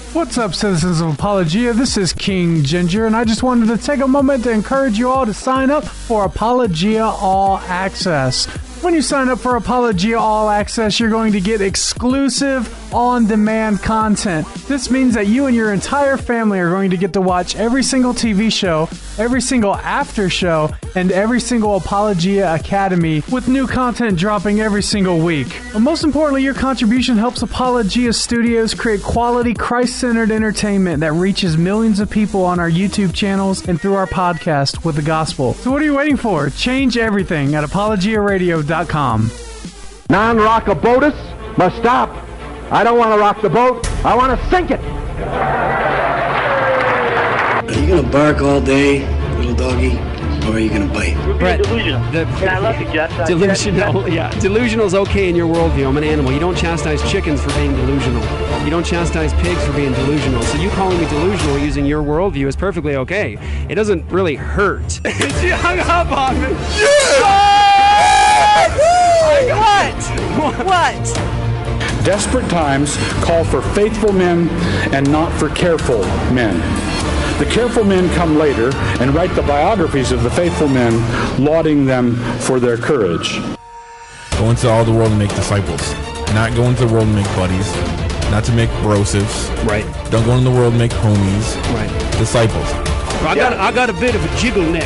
What's up, citizens of Apologia? This is King Ginger, and I just wanted to take a moment to encourage you all to sign up for Apologia All Access. When you sign up for Apologia All Access, you're going to get exclusive, on-demand content. This means that you and your entire family are going to get to watch every single TV show, every single after show, and every single Apologia Academy with new content dropping every single week. But most importantly, your contribution helps Apologia Studios create quality, Christ-centered entertainment that reaches millions of people on our YouTube channels and through our podcast with the gospel. So what are you waiting for? Change everything at apologiaradio.com. Non-rockabotus must stop. I don't want to rock the boat. I want to sink it. Are you going to bark all day, little doggy, or are you going to bite? Brett, delusional. I love you, Jeff. Delusional, yeah. Delusional's okay in your worldview. I'm an animal. You don't chastise chickens for being delusional. You don't chastise pigs for being delusional. So you calling me delusional using your worldview is perfectly okay. It doesn't really hurt. She hung up on me. What? Desperate times call for faithful men and not for careful men. The careful men come later and write the biographies of the faithful men, lauding them for their courage. Go into all the world and make disciples. Not go into the world and make buddies. Not to make brosives. Right. Don't go into the world and make homies. Right. Disciples. I got a bit of a jiggle neck.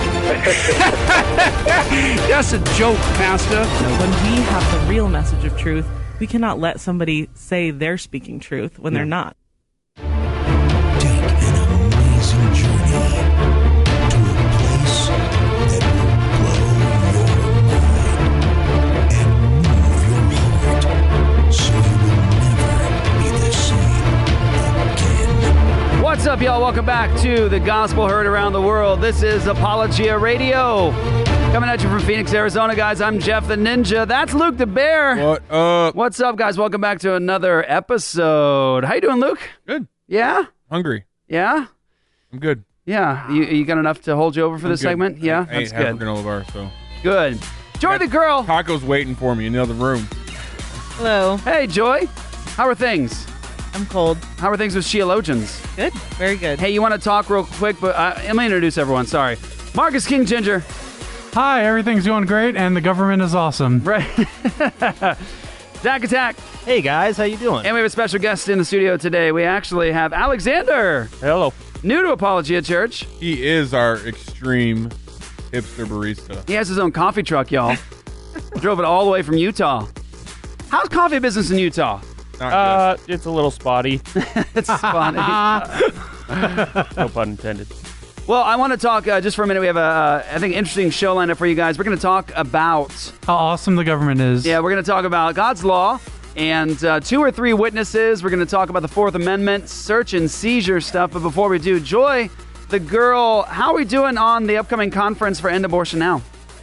That's a joke, Pastor. When we have the real message of truth, we cannot let somebody say they're speaking truth when they're not. Take an amazing journey to a place that will blow your mind and move your heart so you will never be the same again. What's up, y'all? Welcome back to the Gospel Heard Around the World. This is Apologia Radio. Coming at you from Phoenix, Arizona, guys. I'm Jeff the Ninja. That's Luke the Bear. What up? What's up, guys? Welcome back to another episode. How you doing, Luke? Good. Yeah? Hungry. Yeah? I'm good. Yeah. You got enough to hold you over for this good. segment? Yeah? I ate That's half good. a granola bar, so. Good. Joy the girl. Taco's waiting for me in the other room. Hello. Hey, Joy. How are things? I'm cold. How are things with Sheologians? Good. Very good. Hey, you want to talk real quick? But let me introduce everyone. Sorry. Marcus King Ginger. Hi, everything's going great, and the government is awesome. Right. Zach Attack. Hey, guys. How you doing? And we have a special guest in the studio today. We actually have Alexander. Hello. New to Apologia Church. He is our extreme hipster barista. He has his own coffee truck, y'all. Drove it all the way from Utah. How's coffee business in Utah? Not It's a little spotty. It's funny. No pun intended. Well, I want to talk just for a minute. We have I think, interesting show lined up for you guys. We're going to talk about... How awesome the government is. Yeah, we're going to talk about God's law and 2 or 3 witnesses. We're going to talk about the Fourth Amendment, search and seizure stuff. But before we do, Joy, the girl, how are we doing on the upcoming conference for End Abortion Now?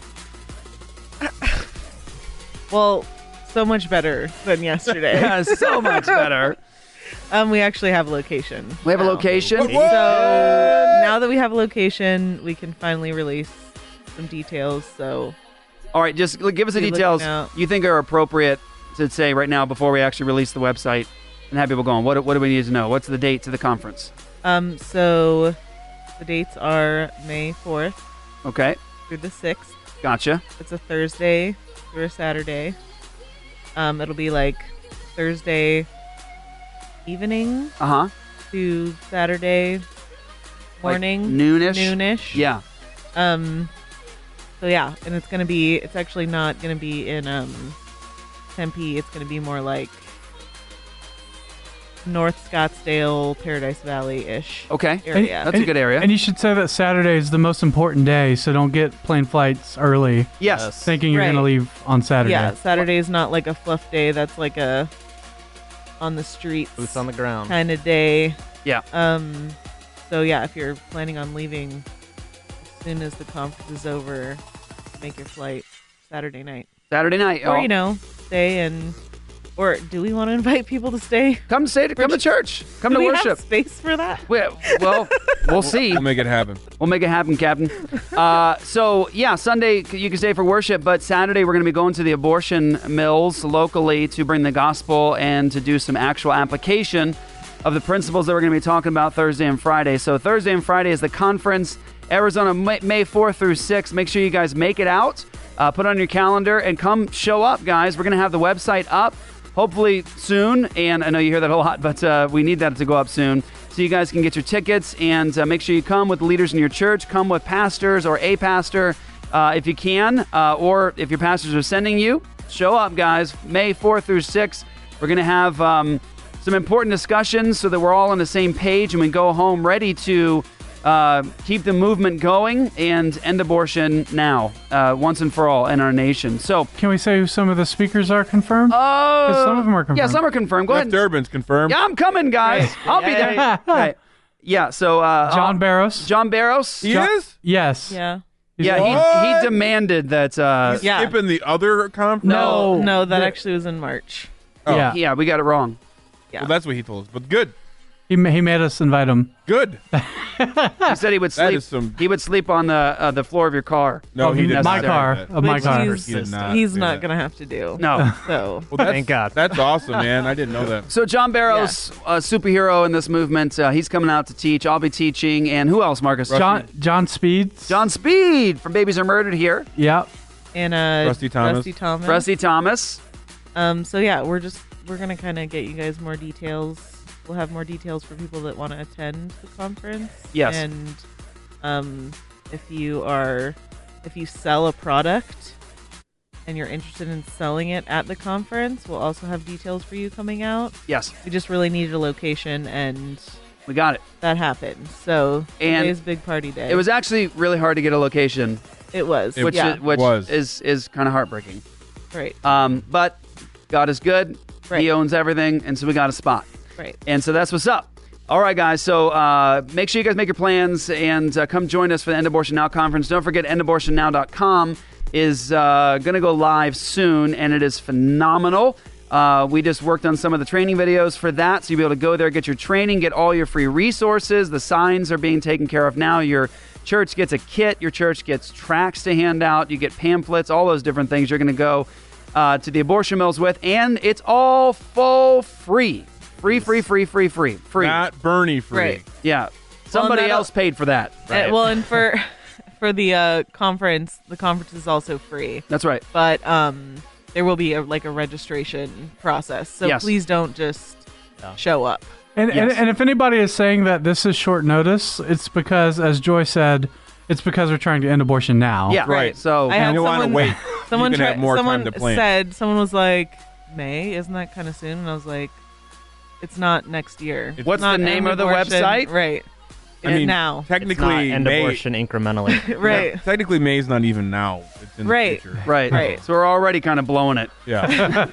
Well, so much better than yesterday. Yeah, so much better. We actually have a location. We have a location? So now that we have a location, we can finally release some details. So, all right, just give us the Be details looking out. you think are appropriate to say right now before we actually release the website and have people going. What do we need to know? What's the date to the conference? so the dates are May 4th Okay, through the 6th. gotcha. It's a Thursday through a Saturday. It'll be like Thursday evening Uh-huh. to Saturday morning, Like noonish? noonish. Yeah. So yeah, and it's actually not gonna be in Tempe. It's gonna be more like North Scottsdale, Paradise Valley ish. Okay. Area. That's a good area. And you should say that Saturday is the most important day, so don't get plane flights early. Yes. Thinking you're Right. going to leave on Saturday. Yeah, Saturday is not like a fluff day. That's like a on the streets Boots on the ground. kind of day. Yeah. So yeah, if you're planning on leaving as soon as the conference is over, make your flight Saturday night. Saturday night. Or y'all. stay and. Or do we want to invite people to stay? Come to church. Come Do to we worship. have space for that? Well, we'll see. We'll make it happen. We'll make it happen, Captain. So, yeah, Sunday you can stay for worship, but Saturday we're going to be going to the abortion mills locally to bring the gospel and to do some actual application. of the principles that we're going to be talking about Thursday and Friday. So Thursday and Friday is the conference, Arizona, May 4th through 6th. Make sure you guys make it out. Put on your calendar and come show up, guys. We're going to have the website up hopefully soon. And I know you hear that a lot, but we need that to go up soon. So you guys can get your tickets and make sure you come with the leaders in your church. Come with pastors or a pastor if you can, or if your pastors are sending you. Show up, guys. May 4th through 6th. We're going to have some important discussions so that we're all on the same page and we go home ready to keep the movement going and end abortion now, once and for all in our nation. So, Can we say who some of the speakers are confirmed? 'Cause some of them are confirmed. Yeah, some are confirmed. Go Jeff ahead. Durbin's confirmed. Yeah, I'm coming, guys. I'll be there. Right. Yeah, so John Barros. John Barros. He is? Yes. Yeah. Yeah, he demanded that. He's Yeah. skipping the other conference? No, that actually was in March. Oh. Yeah. We got it wrong. Yeah. Well, that's what he told us. But good. He made us invite him. Good. He said he would That sleep. is some- He would sleep on the floor of your car. No, he did my not. car. That. Of my Which car. he's, He did not he's do not that. going to have to do. No. So, Well, that's, Thank God. That's awesome, man. I didn't know that. So John Barros, a superhero in this movement, he's coming out to teach. I'll be teaching, and who else, Marcus? John Speed. John Speed from Babies Are Murdered here. Yep. and Rusty Thomas. Rusty Thomas. So yeah, we're gonna kind of get you guys more details. We'll have more details for people that want to attend the conference. Yes. And if you sell a product and you're interested in selling it at the conference, we'll also have details for you coming out. Yes. We just really needed a location, and We got it. that happened. So And today's big party day. It was actually really hard to get a location, It was. which yeah. is kind of heartbreaking. Right. But God is good. Right. He owns everything, and so we got a spot. Right. And so that's what's up. All right, guys. So make sure you guys make your plans and come join us for the End Abortion Now conference. Don't forget, endabortionnow.com is going to go live soon, and it is phenomenal. We just worked on some of the training videos for that, so you'll be able to go there, get your training, get all your free resources. The signs are being taken care of now. Your church gets a kit. Your church gets tracts to hand out. You get pamphlets, all those different things you're going to go to the abortion mills with, and it's all full free. Free. Not Bernie free. Right. Yeah. Somebody that'll- else paid for that. Well, and for the conference is also free. That's right. But there will be a registration process. So Yes. please don't just show up. And, Yes. and if anybody is saying that this is short notice, it's because, as Joy said, it's because we're trying to end abortion now. Yeah. Right. So I had you want to someone- wait. Someone you can have more someone time to plan. said, someone was like, May, isn't that kind of soon? And I was like, it's not next year. What's Not the name end of the abortion. website? Right. I mean, now. It's not technically, end May. abortion incrementally. Right. Technically, May's not even now. It's in Right. the future. Right. Right. So we're already kind of blowing it. Yeah.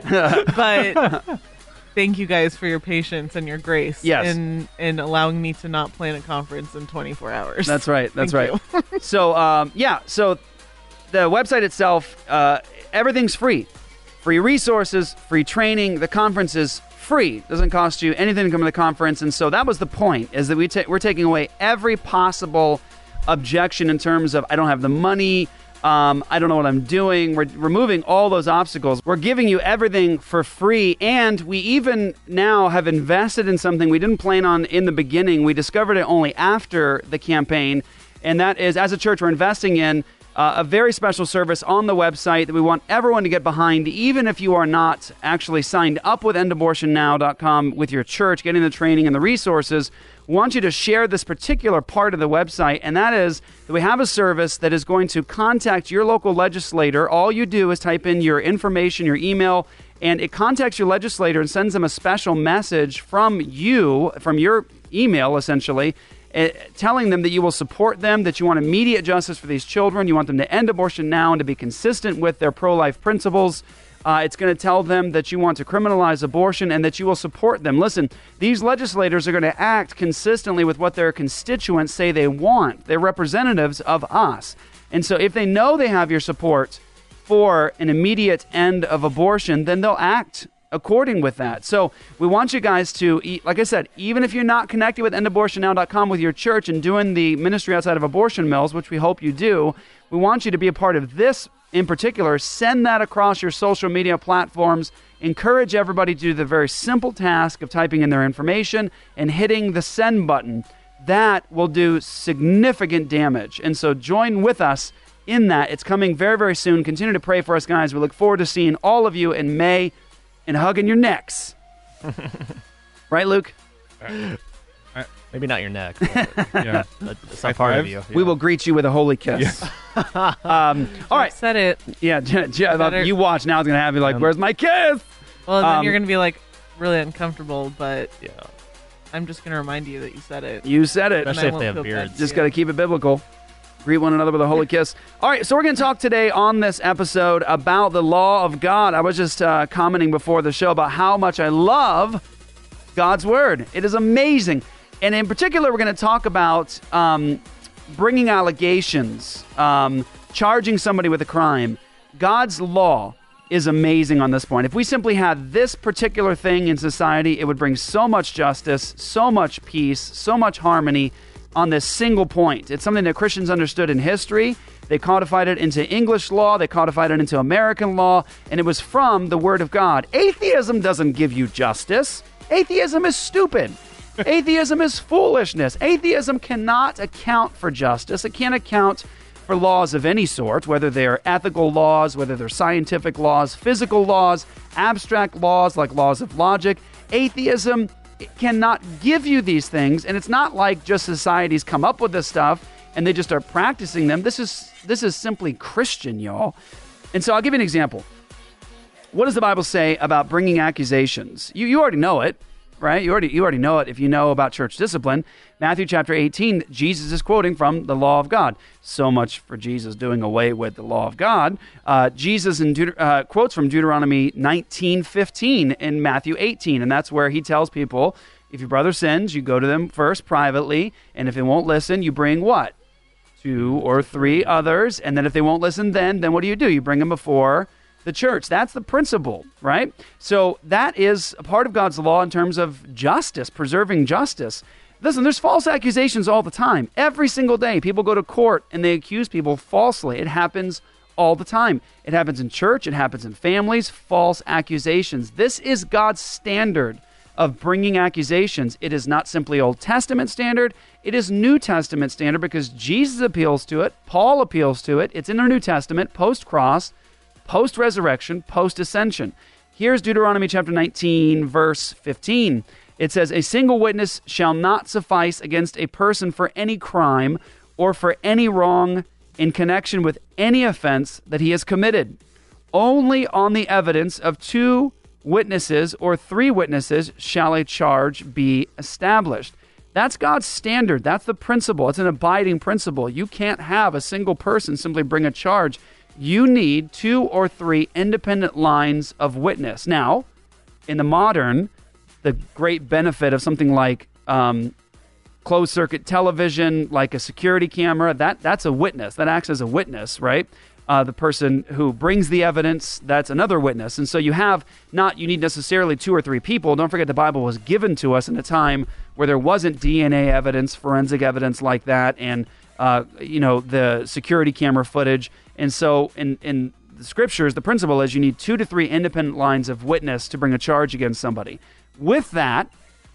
But thank you guys for your patience and your grace Yes. in allowing me to not plan a conference in 24 hours. That's right. That's Thank right. So, so the website itself, everything's free. Free resources, free training. The conference is free. Doesn't cost you anything to come to the conference. And so that was the point, is that we're taking away every possible objection in terms of, I don't have the money, I don't know what I'm doing. We're removing all those obstacles. We're giving you everything for free. And we even now have invested in something we didn't plan on in the beginning. We discovered it only after the campaign. And that is, as a church, we're investing in a very special service on the website that we want everyone to get behind, even if you are not actually signed up with endabortionnow.com with your church, getting the training and the resources. We want you to share this particular part of the website, and that is that we have a service that is going to contact your local legislator. All you do is type in your information, your email, and it contacts your legislator and sends them a special message from you, from your email, essentially, telling them that you will support them, that you want immediate justice for these children, you want them to end abortion now and to be consistent with their pro-life principles. It's going to tell them that you want to criminalize abortion and that you will support them. Listen, these legislators are going to act consistently with what their constituents say they want. They're representatives of us. And so if they know they have your support for an immediate end of abortion, then they'll act according with that. So we want you guys to, like I said, even if you're not connected with endabortionnow.com with your church and doing the ministry outside of abortion mills, which we hope you do, we want you to be a part of this in particular, send that across your social media platforms. Encourage everybody to do the very simple task of typing in their information and hitting the send button. That will do significant damage. And so join with us in that. It's coming very, very soon. Continue to pray for us, guys. We look forward to seeing all of you in May and hugging your necks. Right, Luke? Maybe not your neck. Yeah. That's not part of you. We will greet you with a holy kiss. All right. Said it. Yeah, you watch now. It's going to have you like, where's my kiss? Well, then you're going to be like really uncomfortable, but Yeah. I'm just going to remind you that you said it. You said it. Especially if they have beards. Just got to keep it biblical. Greet one another with a holy kiss. All right, so we're going to talk today on this episode about the law of God. I was just commenting before the show about how much I love God's word. It is amazing. And in particular, we're going to talk about bringing allegations, charging somebody with a crime. God's law is amazing on this point. If we simply had this particular thing in society, it would bring so much justice, so much peace, so much harmony on this single point. It's something that Christians understood in history. They codified it into English law. They codified it into American law. And it was from the Word of God. Atheism doesn't give you justice. Atheism is stupid. Atheism is foolishness. Atheism cannot account for justice. It can't account for laws of any sort, whether they're ethical laws, whether they're scientific laws, physical laws, abstract laws like laws of logic. Atheism cannot give you these things, and it's not like just societies come up with this stuff and they just are practicing them. This is simply Christian, y'all. And so I'll give you an example. What does the Bible say about bringing accusations? You already know it, right? You already know it if you know about church discipline. Matthew chapter 18, Jesus is quoting from the law of God. So much for Jesus doing away with the law of God. Jesus quotes from Deuteronomy 19:15 in Matthew 18, and that's where he tells people, if your brother sins, you go to them first privately, and if they won't listen, you bring what? 2 or 3 others, and then if they won't listen, then what do? You bring them before the church. That's the principle, right? So that is a part of God's law in terms of justice, preserving justice. Listen, there's false accusations all the time. Every single day, people go to court and they accuse people falsely. It happens all the time. It happens in church. It happens in families. False accusations. This is God's standard of bringing accusations. It is not simply Old Testament standard. It is New Testament standard because Jesus appeals to it. Paul appeals to it. It's in the New Testament, post-cross, post-resurrection, post-ascension. Here's Deuteronomy chapter 19, verse 15. It says, a single witness shall not suffice against a person for any crime or for any wrong in connection with any offense that he has committed. Only on the evidence of 2 witnesses or 3 witnesses shall a charge be established. That's God's standard. That's the principle. It's an abiding principle. You can't have a single person simply bring a charge. You need 2 or 3 independent lines of witness. Now, in the modern, the great benefit of something like closed-circuit television, like a security camera, that's a witness. That acts as a witness, right? The person who brings the evidence, that's another witness. And so you need necessarily 2 or 3 people. Don't forget the Bible was given to us in a time where there wasn't DNA evidence, forensic evidence like that, and the security camera footage. And so in the scriptures, the principle is you need 2 to 3 independent lines of witness to bring a charge against somebody. With that,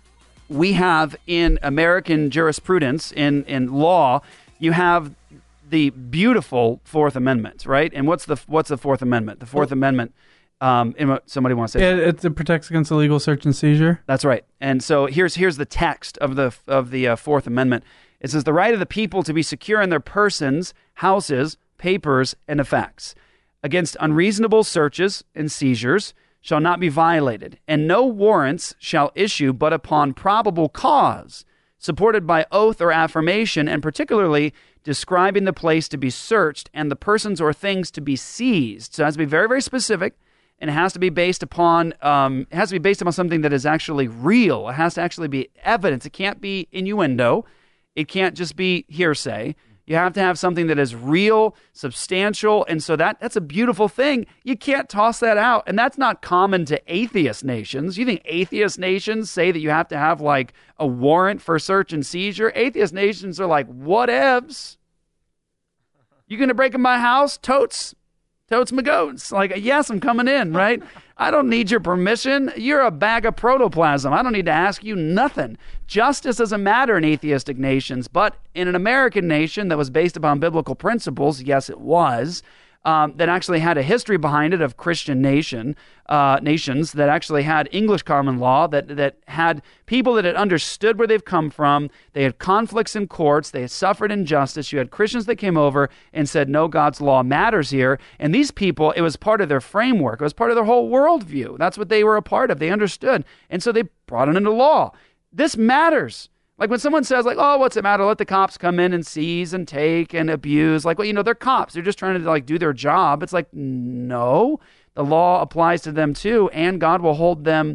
we have in American jurisprudence, in law, you have the beautiful Fourth Amendment, right? And what's the Fourth Amendment? The Fourth Amendment. Somebody wants to say it protects against illegal search and seizure. That's right. And so here's the text of the Fourth Amendment. It says the right of the people to be secure in their persons, houses, papers, and effects against unreasonable searches and seizures shall not be violated, and no warrants shall issue but upon probable cause, supported by oath or affirmation, and particularly describing the place to be searched and the persons or things to be seized. So it has to be very, very specific, and it has to be based upon something that is actually real. It has to actually be evidence. It can't be innuendo. It can't just be hearsay. You have to have something that is real, substantial, and so that's a beautiful thing. You can't toss that out, and that's not common to atheist nations. You think atheist nations say that you have to have like a warrant for search and seizure? Atheist nations are like, whatevs. You going to break in my house? Totes. Totes my goats. Like, yes, I'm coming in, right? I don't need your permission. You're a bag of protoplasm. I don't need to ask you nothing. Justice doesn't matter in atheistic nations, but in an American nation that was based upon biblical principles, yes, it was, that actually had a history behind it of Christian nations that actually had English common law, that had people that had understood where they've come from. They had conflicts in courts. They had suffered injustice. You had Christians that came over and said, no, God's law matters here. And these people, it was part of their framework. It was part of their whole worldview. That's what they were a part of. They understood. And so they brought it into law. This matters. Like when someone says, like, oh, what's it matter? Let the cops come in and seize and take and abuse. Like, well, they're cops. They're just trying to, like, do their job. It's like, no, the law applies to them too, and God will hold them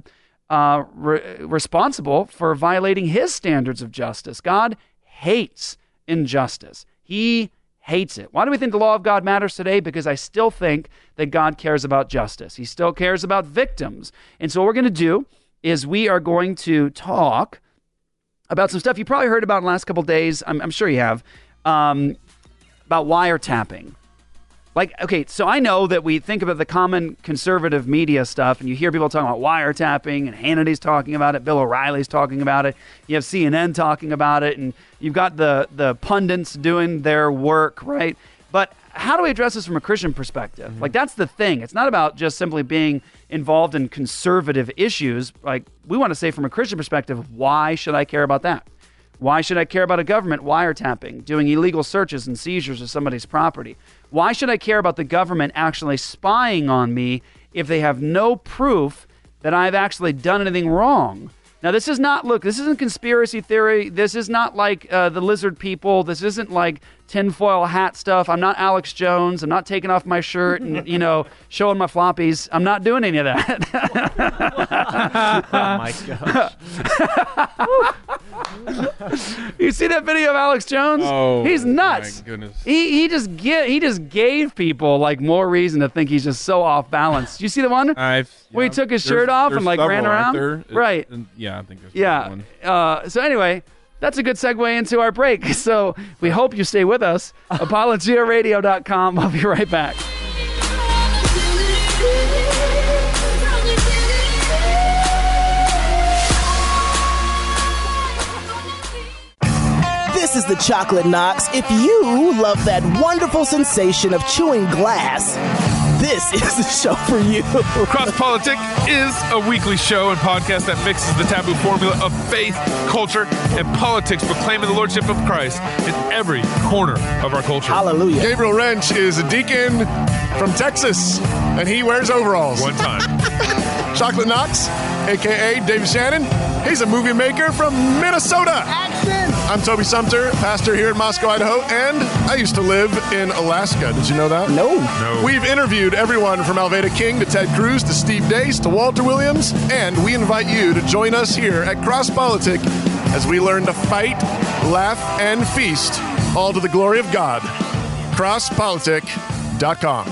responsible for violating his standards of justice. God hates injustice. He hates it. Why do we think the law of God matters today? Because I still think that God cares about justice. He still cares about victims. And so what we're going to do is we are going to talk about some stuff you probably heard about in the last couple of days. I'm sure you have, about wiretapping. Like, okay, so I know that we think about the common conservative media stuff, and you hear people talking about wiretapping, and Hannity's talking about it, Bill O'Reilly's talking about it, you have CNN talking about it, and you've got the pundits doing their work, right? But how do we address this from a Christian perspective? Mm-hmm. Like, that's the thing. It's not about just simply being involved in conservative issues. Like, we want to say from a Christian perspective, why should I care about that? Why should I care about a government wiretapping, doing illegal searches and seizures of somebody's property? Why should I care about the government actually spying on me if they have no proof that I've actually done anything wrong? Now, this isn't conspiracy theory. This is not like the lizard people. This isn't like tinfoil hat stuff. I'm not Alex Jones. I'm not taking off my shirt and, showing my floppies. I'm not doing any of that. Oh, my gosh. You see that video of Alex Jones? Oh, he's nuts. My goodness. He just gave people like more reason to think he's just so off balance. You see the one where he took his shirt off and like ran around? Right. Yeah, I think there's one. Yeah. So anyway, that's a good segue into our break. So we hope you stay with us. ApologiaRadio.com. I'll be right back. This is the Chocolate Knox. If you love that wonderful sensation of chewing glass, this is the show for you. Cross Politic is a weekly show and podcast that mixes the taboo formula of faith, culture, and politics, proclaiming the lordship of Christ in every corner of our culture. Hallelujah. Gabriel Wrench is a deacon from Texas, and he wears overalls. One time. Chocolate Knox, a.k.a. David Shannon. He's a movie maker from Minnesota. Action! I'm Toby Sumter, pastor here in Moscow, Idaho, and I used to live in Alaska. Did you know that? No. We've interviewed everyone from Alveda King to Ted Cruz to Steve Dace to Walter Williams, and we invite you to join us here at Cross Politic as we learn to fight, laugh, and feast, all to the glory of God. CrossPolitic.com.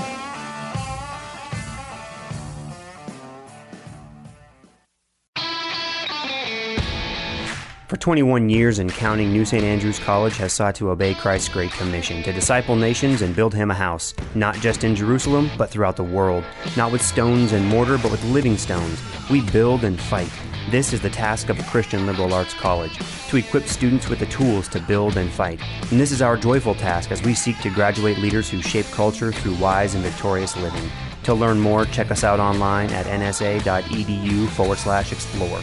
For 21 years and counting, New St. Andrews College has sought to obey Christ's Great Commission to disciple nations and build him a house, not just in Jerusalem, but throughout the world. Not with stones and mortar, but with living stones. We build and fight. This is the task of a Christian liberal arts college, to equip students with the tools to build and fight. And this is our joyful task as we seek to graduate leaders who shape culture through wise and victorious living. To learn more, check us out online at nsa.edu/explore.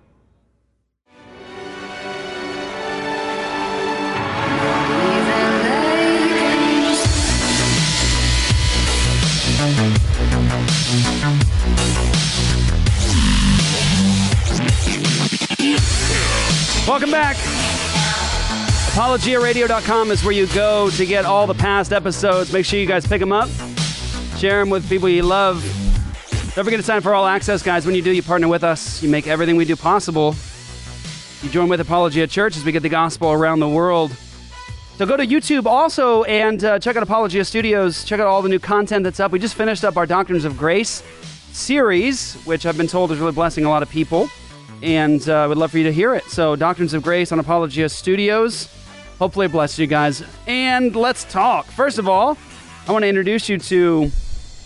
Welcome back. ApologiaRadio.com is where you go to get all the past episodes. Make sure you guys pick them up. Share them with people you love. Don't forget to sign up for All Access, guys. When you do, you partner with us. You make everything we do possible. You join with Apologia Church as we get the gospel around the world. So go to YouTube also and check out Apologia Studios. Check out all the new content that's up. We just finished up our Doctrines of Grace series, which I've been told is really blessing a lot of people. And would love for you to hear it. So Doctrines of Grace on Apologia Studios. Hopefully it blesses you guys. And let's talk. First of all, I want to introduce you to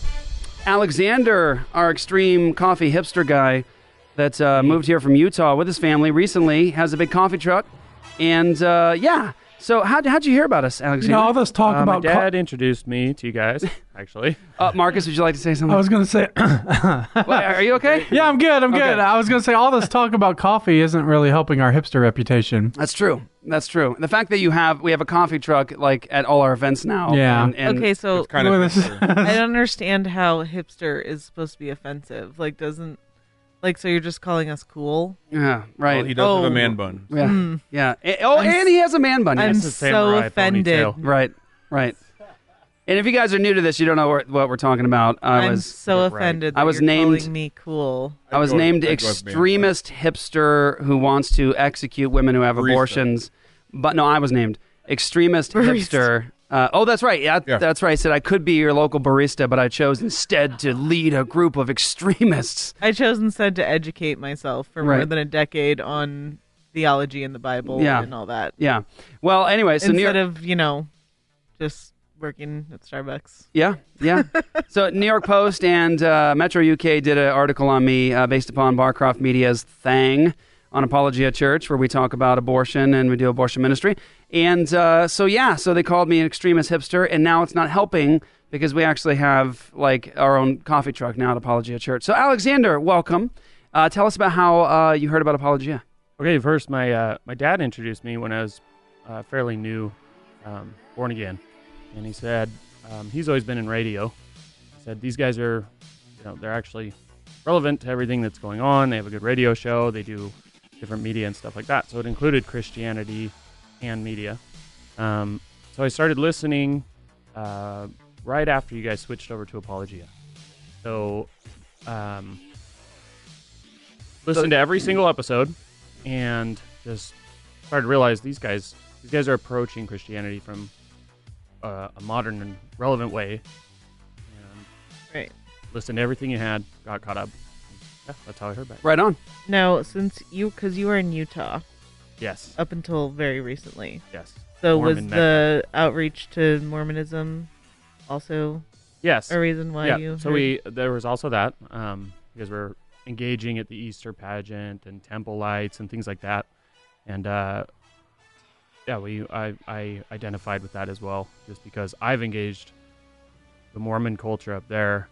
Alexander, our extreme coffee hipster guy that moved here from Utah with his family recently, has a big coffee truck. And, yeah. So how'd you hear about us, Alexander? All this talk about... My dad introduced me to you guys, actually. Marcus, would you like to say something? I was going to say... Are you okay? Yeah, I'm good. I'm good. I was going to say all this talk about coffee isn't really helping our hipster reputation. That's true. That's true. The fact that we have a coffee truck like at all our events now. Yeah. And okay, so kind of I don't understand how hipster is supposed to be offensive. Like, doesn't... Like, so you're just calling us cool? Yeah, right. Well, he does have a man bun. Yeah, yeah. And he has a man bun. I'm Yes. so offended. Right. And if you guys are new to this, you don't know what we're talking about. I'm so offended that I was you're named, calling me cool. I was named extremist hipster who wants to execute women who have abortions. But no, I was named extremist hipster. That's right. Yeah, that's right. I said I could be your local barista, but I chose instead to lead a group of extremists. I chose instead to educate myself for more than a decade on theology and the Bible and all that. Yeah. Well, anyway, so instead of, just working at Starbucks. Yeah. So New York Post and Metro UK did an article on me based upon Barcroft Media's Thang on Apologia Church, where we talk about abortion and we do abortion ministry. And so they called me an extremist hipster, and now it's not helping because we actually have like our own coffee truck now at Apologia Church. So Alexander, welcome. Tell us about how you heard about Apologia. Okay, first, my dad introduced me when I was fairly new, born again. And he said, he's always been in radio. He said, these guys are, they're actually relevant to everything that's going on. They have a good radio show. They do different media and stuff like that. So it included Christianity and media. So I started listening right after you guys switched over to Apologia. So listened to every single episode and just started to realize these guys are approaching Christianity from a modern and relevant way. And listened to everything you had, got caught up. Yeah, that's how I heard about it. Right on. Now, because you were in Utah. Yes. Up until very recently. Yes. So Mormon was the outreach to Mormonism also a reason why you heard? So there was also that, because we're engaging at the Easter pageant and temple lights and things like that. And I identified with that as well, just because I've engaged the Mormon culture up there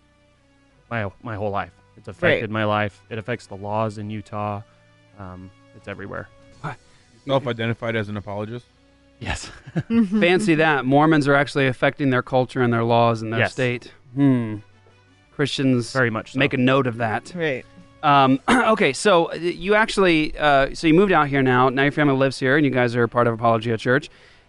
my whole life. It's affected my life. It affects the laws in Utah. It's everywhere. Self-identified as an apologist? Yes. Fancy that. Mormons are actually affecting their culture and their laws in their state. Christians very much so. Make a note of that. Right. Okay, so you actually, you moved out here now. Now your family lives here, and you guys are part of Apologia Church.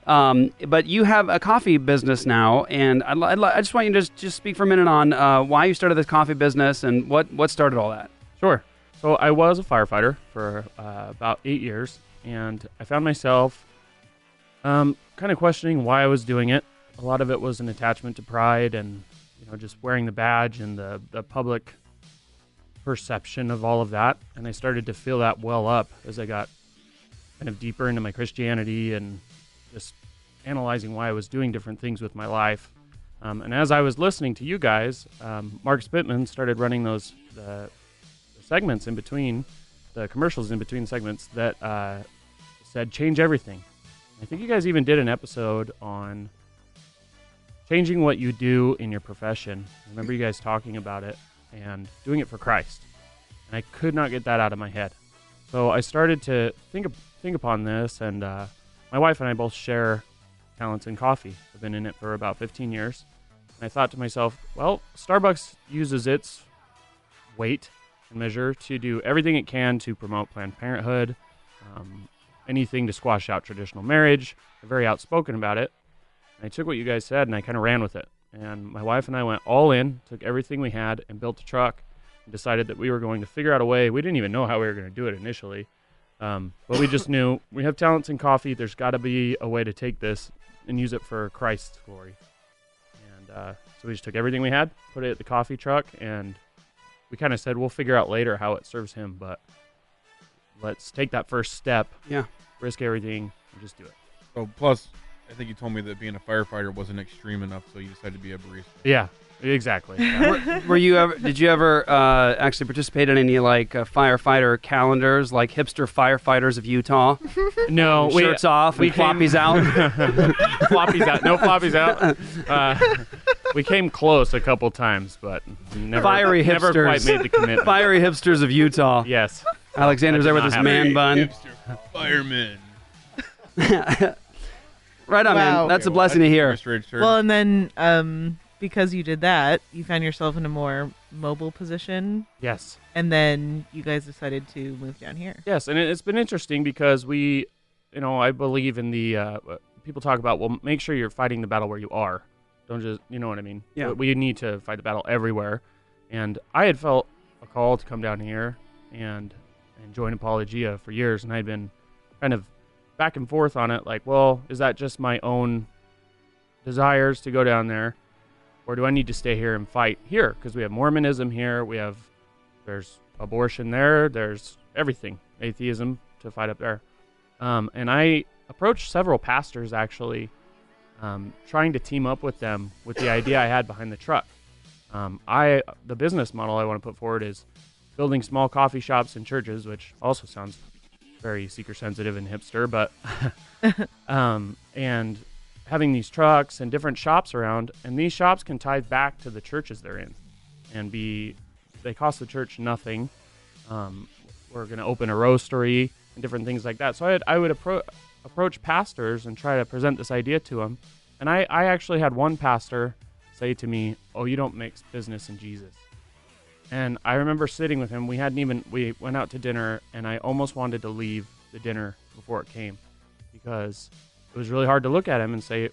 But you have a coffee business now, and I just want you to just speak for a minute on why you started this coffee business and what started all that. Sure. So I was a firefighter for about 8 years, and I found myself kind of questioning why I was doing it. A lot of it was an attachment to pride and just wearing the badge and the public perception of all of that. And I started to feel that well up as I got kind of deeper into my Christianity and just analyzing why I was doing different things with my life. And as I was listening to you guys, Mark Spitman started running the segments in between, the commercials in between segments that said, change everything. I think you guys even did an episode on changing what you do in your profession. I remember you guys talking about it and doing it for Christ. And I could not get that out of my head. So I started to think upon this, and my wife and I both share talents in coffee. I've been in it for about 15 years. And I thought to myself, well, Starbucks uses its weight and measure to do everything it can to promote Planned Parenthood, anything to squash out traditional marriage. They're very outspoken about it. And I took what you guys said and I kind of ran with it. And my wife and I went all in, took everything we had and built a truck and decided that we were going to figure out a way. We didn't even know how we were going to do it initially. But we just knew we have talents in coffee. There's got to be a way to take this and use it for Christ's glory. And so we just took everything we had, put it at the coffee truck, and we kind of said we'll figure out later how it serves him, but let's take that first step. Yeah. Risk everything and just do it. Oh, plus, I think you told me that being a firefighter wasn't extreme enough, so you decided to be a barista. Yeah. Exactly. Were you ever? Did you ever actually participate in any like firefighter calendars, like hipster firefighters of Utah? No, shirts off, floppies out. Floppies out. No floppies out. We came close a couple times, but never hipsters. Never quite made the commitment. Fiery hipsters of Utah. Yes. Alexander's there with his man bun. Hipster firemen. Right on, man. That's a blessing to hear. Well, and then because you did that, you found yourself in a more mobile position. Yes. And then you guys decided to move down here. Yes, and it's been interesting because I believe in the, people talk about, well, make sure you're fighting the battle where you are. Don't just, you know what I mean? Yeah. We need to fight the battle everywhere. And I had felt a call to come down here and join Apologia for years, and I'd been kind of back and forth on it, like, well, is that just my own desires to go down there, or do I need to stay here and fight here? Because we have Mormonism here, there's abortion there's everything, atheism to fight up there. And I approached several pastors, actually, trying to team up with them with the idea I had behind the truck. The business model I want to put forward is building small coffee shops and churches, which also sounds very seeker sensitive and hipster, but and having these trucks and different shops around, and these shops can tithe back to the churches they're in, and they cost the church nothing. We're going to open a roastery and different things like that. So I would approach pastors and try to present this idea to them. And I actually had one pastor say to me, "Oh, you don't mix business and Jesus." And I remember sitting with him. We went out to dinner, and I almost wanted to leave the dinner before it came, because it was really hard to look at him and hear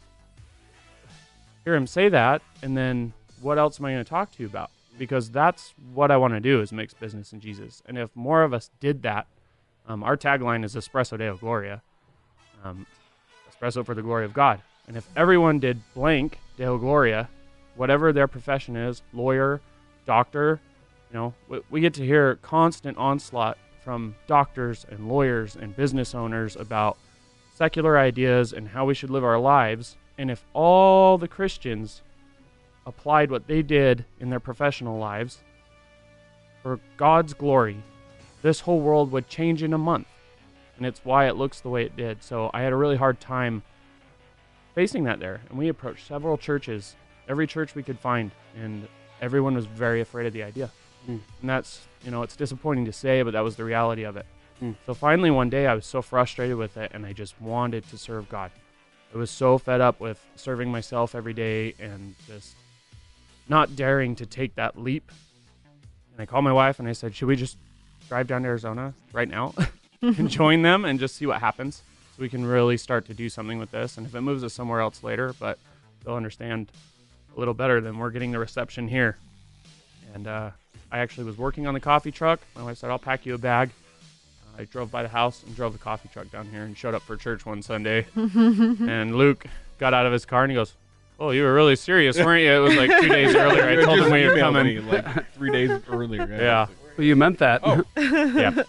him say that, and then what else am I going to talk to you about? Because that's what I want to do, is mix business and Jesus. And if more of us did that, our tagline is Espresso Deo Gloria, espresso for the glory of God. And if everyone did blank Deo Gloria, whatever their profession is, lawyer, doctor, we get to hear constant onslaught from doctors and lawyers and business owners about secular ideas and how we should live our lives. And if all the Christians applied what they did in their professional lives for God's glory, this whole world would change in a month. And it's why it looks the way it did. So I had a really hard time facing that there. And we approached several churches, every church we could find, and everyone was very afraid of the idea. And that's, it's disappointing to say, but that was the reality of it. So finally one day I was so frustrated with it, and I just wanted to serve God. I was so fed up with serving myself every day and just not daring to take that leap. And I called my wife and I said, should we just drive down to Arizona right now and join them and just see what happens, so we can really start to do something with this? And if it moves us somewhere else later, but they'll understand a little better than we're getting the reception here. And I actually was working on the coffee truck. My wife said, I'll pack you a bag. I drove by the house and drove the coffee truck down here and showed up for church one Sunday. And Luke got out of his car and he goes, "Oh, you were really serious, weren't you?" It was like 2 days earlier. I told him we were coming. Like 3 days earlier. Yeah. Well, you meant that. Oh. Yeah.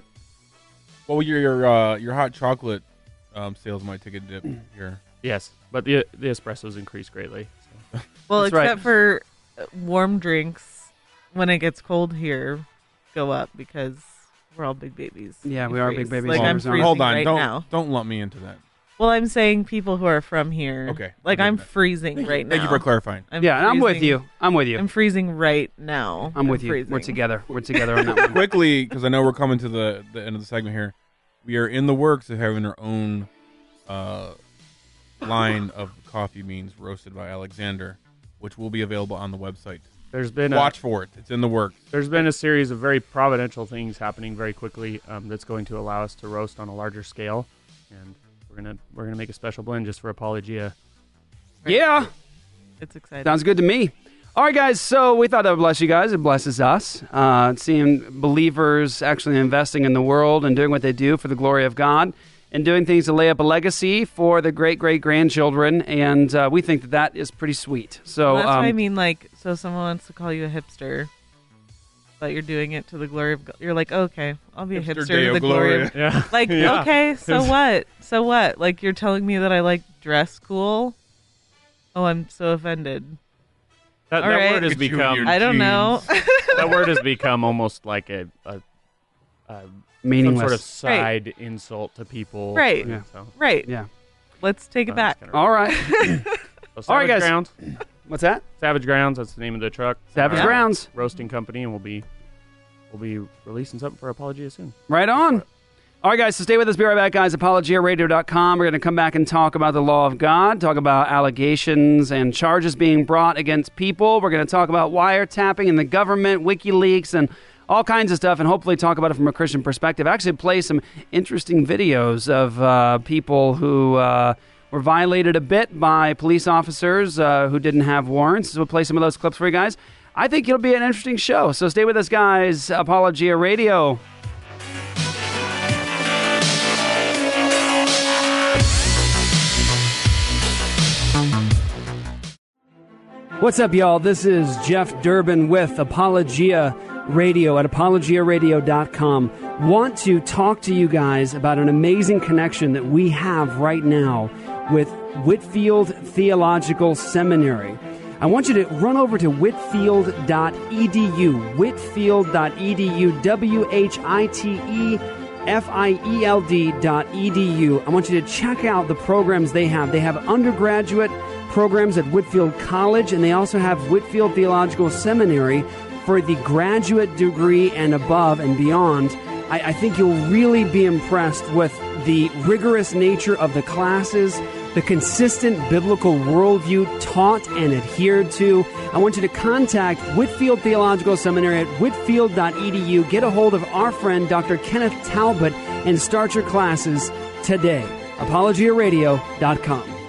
Well, your hot chocolate sales might take a dip here. Yes, but the espressos increased greatly. So. Well, That's except right. for warm drinks, when it gets cold here, go up because we're all big babies. Yeah, we We are freeze. big babies. Like, in I'm Arizona. freezing Hold on, right now. don't lump me into that. Well, I'm saying people who are from here. Okay, Like, I get I'm that. freezing right now. Thank you for clarifying. I'm I'm with freezing- you. I'm with you. I'm freezing right now. I'm with you. freezing. We're together. We're together on that one. Quickly, because I know we're coming to the end of the segment here. We are in the works of having our own line of coffee beans roasted by Alexander, which will be available on the website. There's been Watch for it. It's in the works. There's been a series of very providential things happening very quickly that's going to allow us to roast on a larger scale, and we're gonna make a special blend just for Apologia. Yeah. It's exciting. Sounds good to me. All right, guys. So we thought that would bless you guys. It blesses us. Seeing believers actually investing in the world and doing what they do for the glory of God, and doing things to lay up a legacy for the great-great-grandchildren. And we think that is pretty sweet. So Well, that's what I mean. Like, so someone wants to call you a hipster, but you're doing it to the glory of God. You're like, okay, I'll be a Hipster hipster to Deo the glory of Yeah. Like, Yeah. okay, so what? So what? Like, you're telling me that I like dress cool? Oh, I'm so offended. That All right. word has Look at you and become. your I don't know. That word has become almost like a Meaningless. some sort of side insult to people. Right. Yeah. So, Right. Yeah. Let's take it back. All right. So All right, Savage guys. Grounds. What's that? Savage Grounds. That's the name of the truck. Savage Grounds. Roasting company, and we'll be releasing something for Apologia soon. Right on. All right, guys, so stay with us. Be right back, guys. ApologiaRadio.com. We're going to come back and talk about the law of God, talk about allegations and charges being brought against people. We're going to talk about wiretapping in the government, WikiLeaks, and all kinds of stuff, and hopefully talk about it from a Christian perspective. Actually play some interesting videos of people who were violated a bit by police officers who didn't have warrants. So we'll play some of those clips for you guys. I think it'll be an interesting show. So stay with us, guys. Apologia Radio. What's up, y'all? This is Jeff Durbin with Apologia Radio at apologiaradio.com. Want to talk to you guys about an amazing connection that we have right now with Whitefield Theological Seminary. I want you to run over to whitefield.edu, whitefield.edu, whitefield.edu. I want you to check out the programs they have. They have undergraduate programs at Whitefield College, and they also have Whitefield Theological Seminary for the graduate degree and above and beyond. I think you'll really be impressed with the rigorous nature of the classes, the consistent biblical worldview taught and adhered to. I want you to contact Whitefield Theological Seminary at whitefield.edu. Get a hold of our friend, Dr. Kenneth Talbot, and start your classes today. ApologiaRadio.com.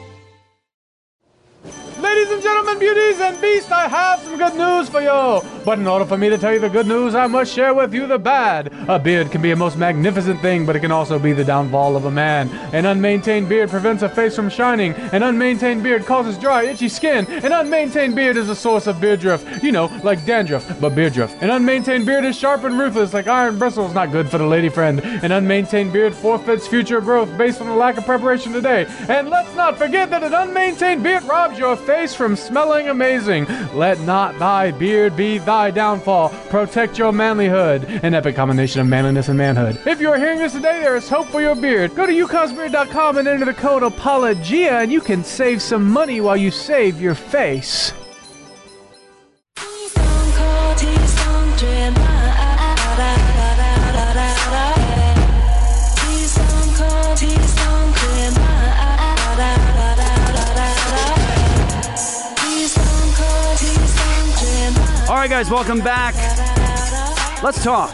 Ladies and gentlemen, beauties and beasts, I have some good news for you. But in order for me to tell you the good news, I must share with you the bad. A beard can be a most magnificent thing, but it can also be the downfall of a man. An unmaintained beard prevents a face from shining. An unmaintained beard causes dry, itchy skin. An unmaintained beard is a source of beardruff. You know, like dandruff, but beardruff. An unmaintained beard is sharp and ruthless, like iron bristles, not good for the lady friend. An unmaintained beard forfeits future growth based on a lack of preparation today. And let's not forget that an unmaintained beard robs your face from smelling amazing. Let not thy beard be thy downfall. Protect your manlyhood. An epic combination of manliness and manhood. If you are hearing this today, there is hope for your beard. Go to ucosbeard.com and enter the code APOLOGIA, and you can save some money while you save your face. All right, guys, welcome back. Let's talk.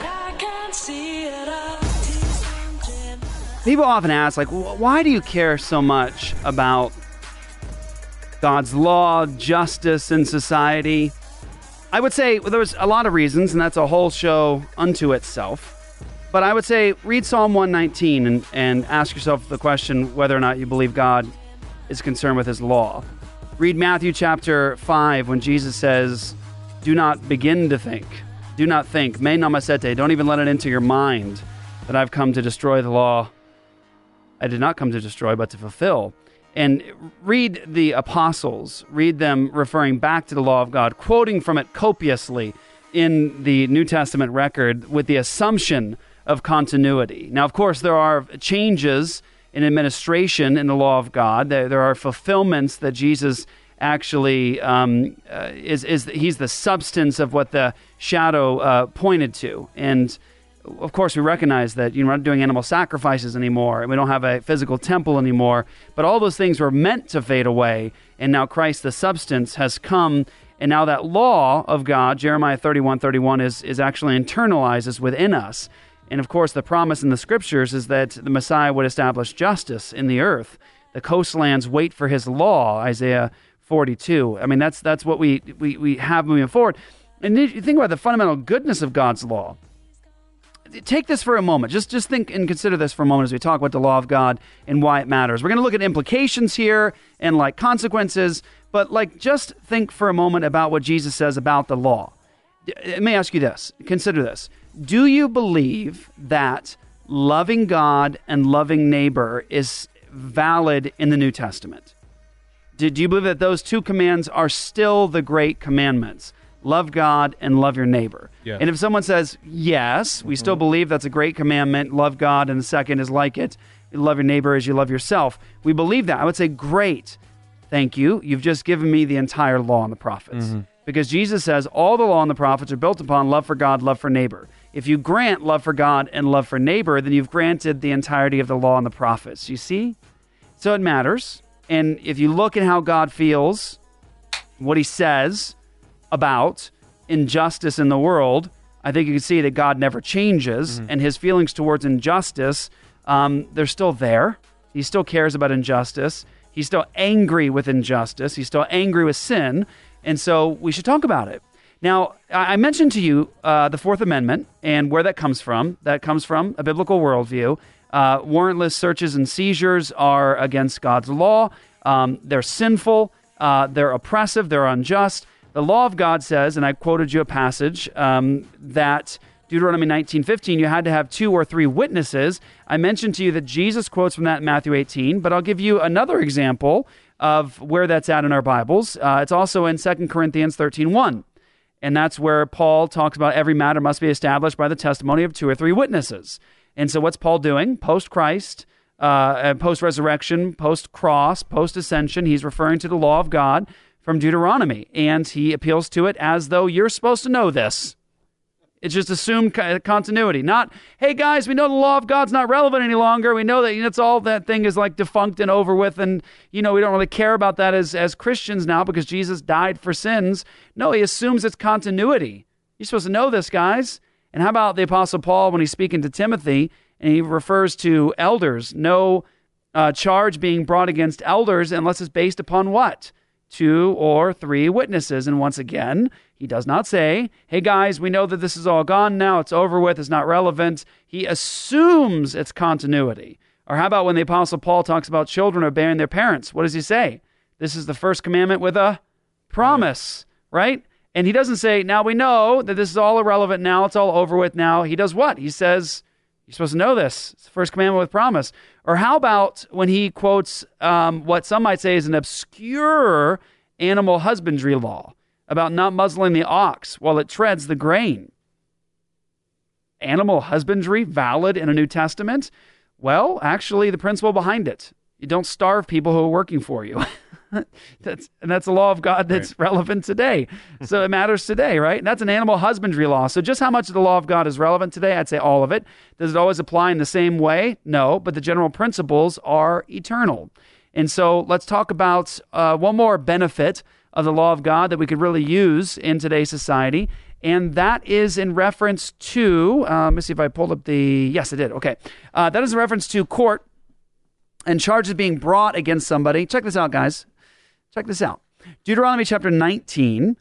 People often ask, like, why do you care so much about God's law, justice, and society? I would say there's a lot of reasons, and that's a whole show unto itself. But I would say read Psalm 119 and ask yourself the question whether or not you believe God is concerned with his law. Read Matthew chapter 5 when Jesus says, do not begin to think. Do not think. Me namasete. Don't even let it into your mind that I've come to destroy the law. I did not come to destroy, but to fulfill. And read the apostles. Read them referring back to the law of God, quoting from it copiously in the New Testament record with the assumption of continuity. Now, of course, there are changes in administration in the law of God. There are fulfillments that Jesus actually he's the substance of what the shadow pointed to. And of course we recognize that we're not doing animal sacrifices anymore, and we don't have a physical temple anymore, but all those things were meant to fade away, and now Christ the substance has come, and now that law of God, Jeremiah 31:31, is actually internalized within us. And of course the promise in the scriptures is that the Messiah would establish justice in the earth. The coastlands wait for his law, Isaiah 42. I mean, that's what we have moving forward. And you think about the fundamental goodness of God's law. Take this for a moment. Just think and consider this for a moment as we talk about the law of God and why it matters. We're going to look at implications here and like consequences, but like just think for a moment about what Jesus says about the law. Let me ask you this. Consider this. Do you believe that loving God and loving neighbor is valid in the New Testament? Do you believe that those two commands are still the great commandments? Love God and love your neighbor. Yeah. And if someone says, yes, we still believe that's a great commandment, love God, and the second is like it, love your neighbor as you love yourself. We believe that. I would say, great. Thank you. You've just given me the entire law and the prophets. Because Jesus says all the law and the prophets are built upon love for God, love for neighbor. If you grant love for God and love for neighbor, then you've granted the entirety of the law and the prophets. You see? So it matters. And if you look at how God feels, what he says about injustice in the world, I think you can see that God never changes, and his feelings towards injustice, they're still there. He still cares about injustice. He's still angry with injustice. He's still angry with sin. And so we should talk about it. Now, I mentioned to you the Fourth Amendment and where that comes from. That comes from a biblical worldview. Warrantless searches and seizures are against God's law. They're sinful. They're oppressive. They're unjust. The law of God says, and I quoted you a passage, that Deuteronomy 19:15, you had to have 2 or 3 witnesses. I mentioned to you that Jesus quotes from that in Matthew 18, but I'll give you another example of where that's at in our Bibles. It's also in 2 Corinthians 13:1, and that's where Paul talks about every matter must be established by the testimony of 2 or 3 witnesses. And so what's Paul doing? Post-Christ, post-resurrection, post-cross, post-ascension, he's referring to the law of God from Deuteronomy, and he appeals to it as though you're supposed to know this. It's just assumed continuity. Not, hey guys, we know the law of God's not relevant any longer. We know that it's all that thing is like defunct and over with, and we don't really care about that as Christians now because Jesus died for sins. No, he assumes it's continuity. You're supposed to know this, guys. And how about the Apostle Paul when he's speaking to Timothy, and he refers to elders? No charge being brought against elders unless it's based upon what? 2 or 3 witnesses. And once again, he does not say, hey guys, we know that this is all gone now, it's over with, it's not relevant. He assumes it's continuity. Or how about when the Apostle Paul talks about children obeying their parents? What does he say? This is the first commandment with a promise, right? And he doesn't say, now we know that this is all irrelevant now, it's all over with now. He does what? He says, you're supposed to know this. It's the first commandment with promise. Or how about when he quotes what some might say is an obscure animal husbandry law about not muzzling the ox while it treads the grain? Animal husbandry valid in a New Testament? Well, actually, the principle behind it, you don't starve people who are working for you. That's the law of God that's relevant today. So it matters today, right? And that's an animal husbandry law. So just how much of the law of God is relevant today? I'd say all of it. Does it always apply in the same way? No, but the general principles are eternal. And so let's talk about one more benefit of the law of God that we could really use in today's society. And that is in reference to, let me see if I pulled up yes, I did. Okay. That is in reference to court and charges being brought against somebody. Check this out, guys. Check this out. Deuteronomy chapter 19,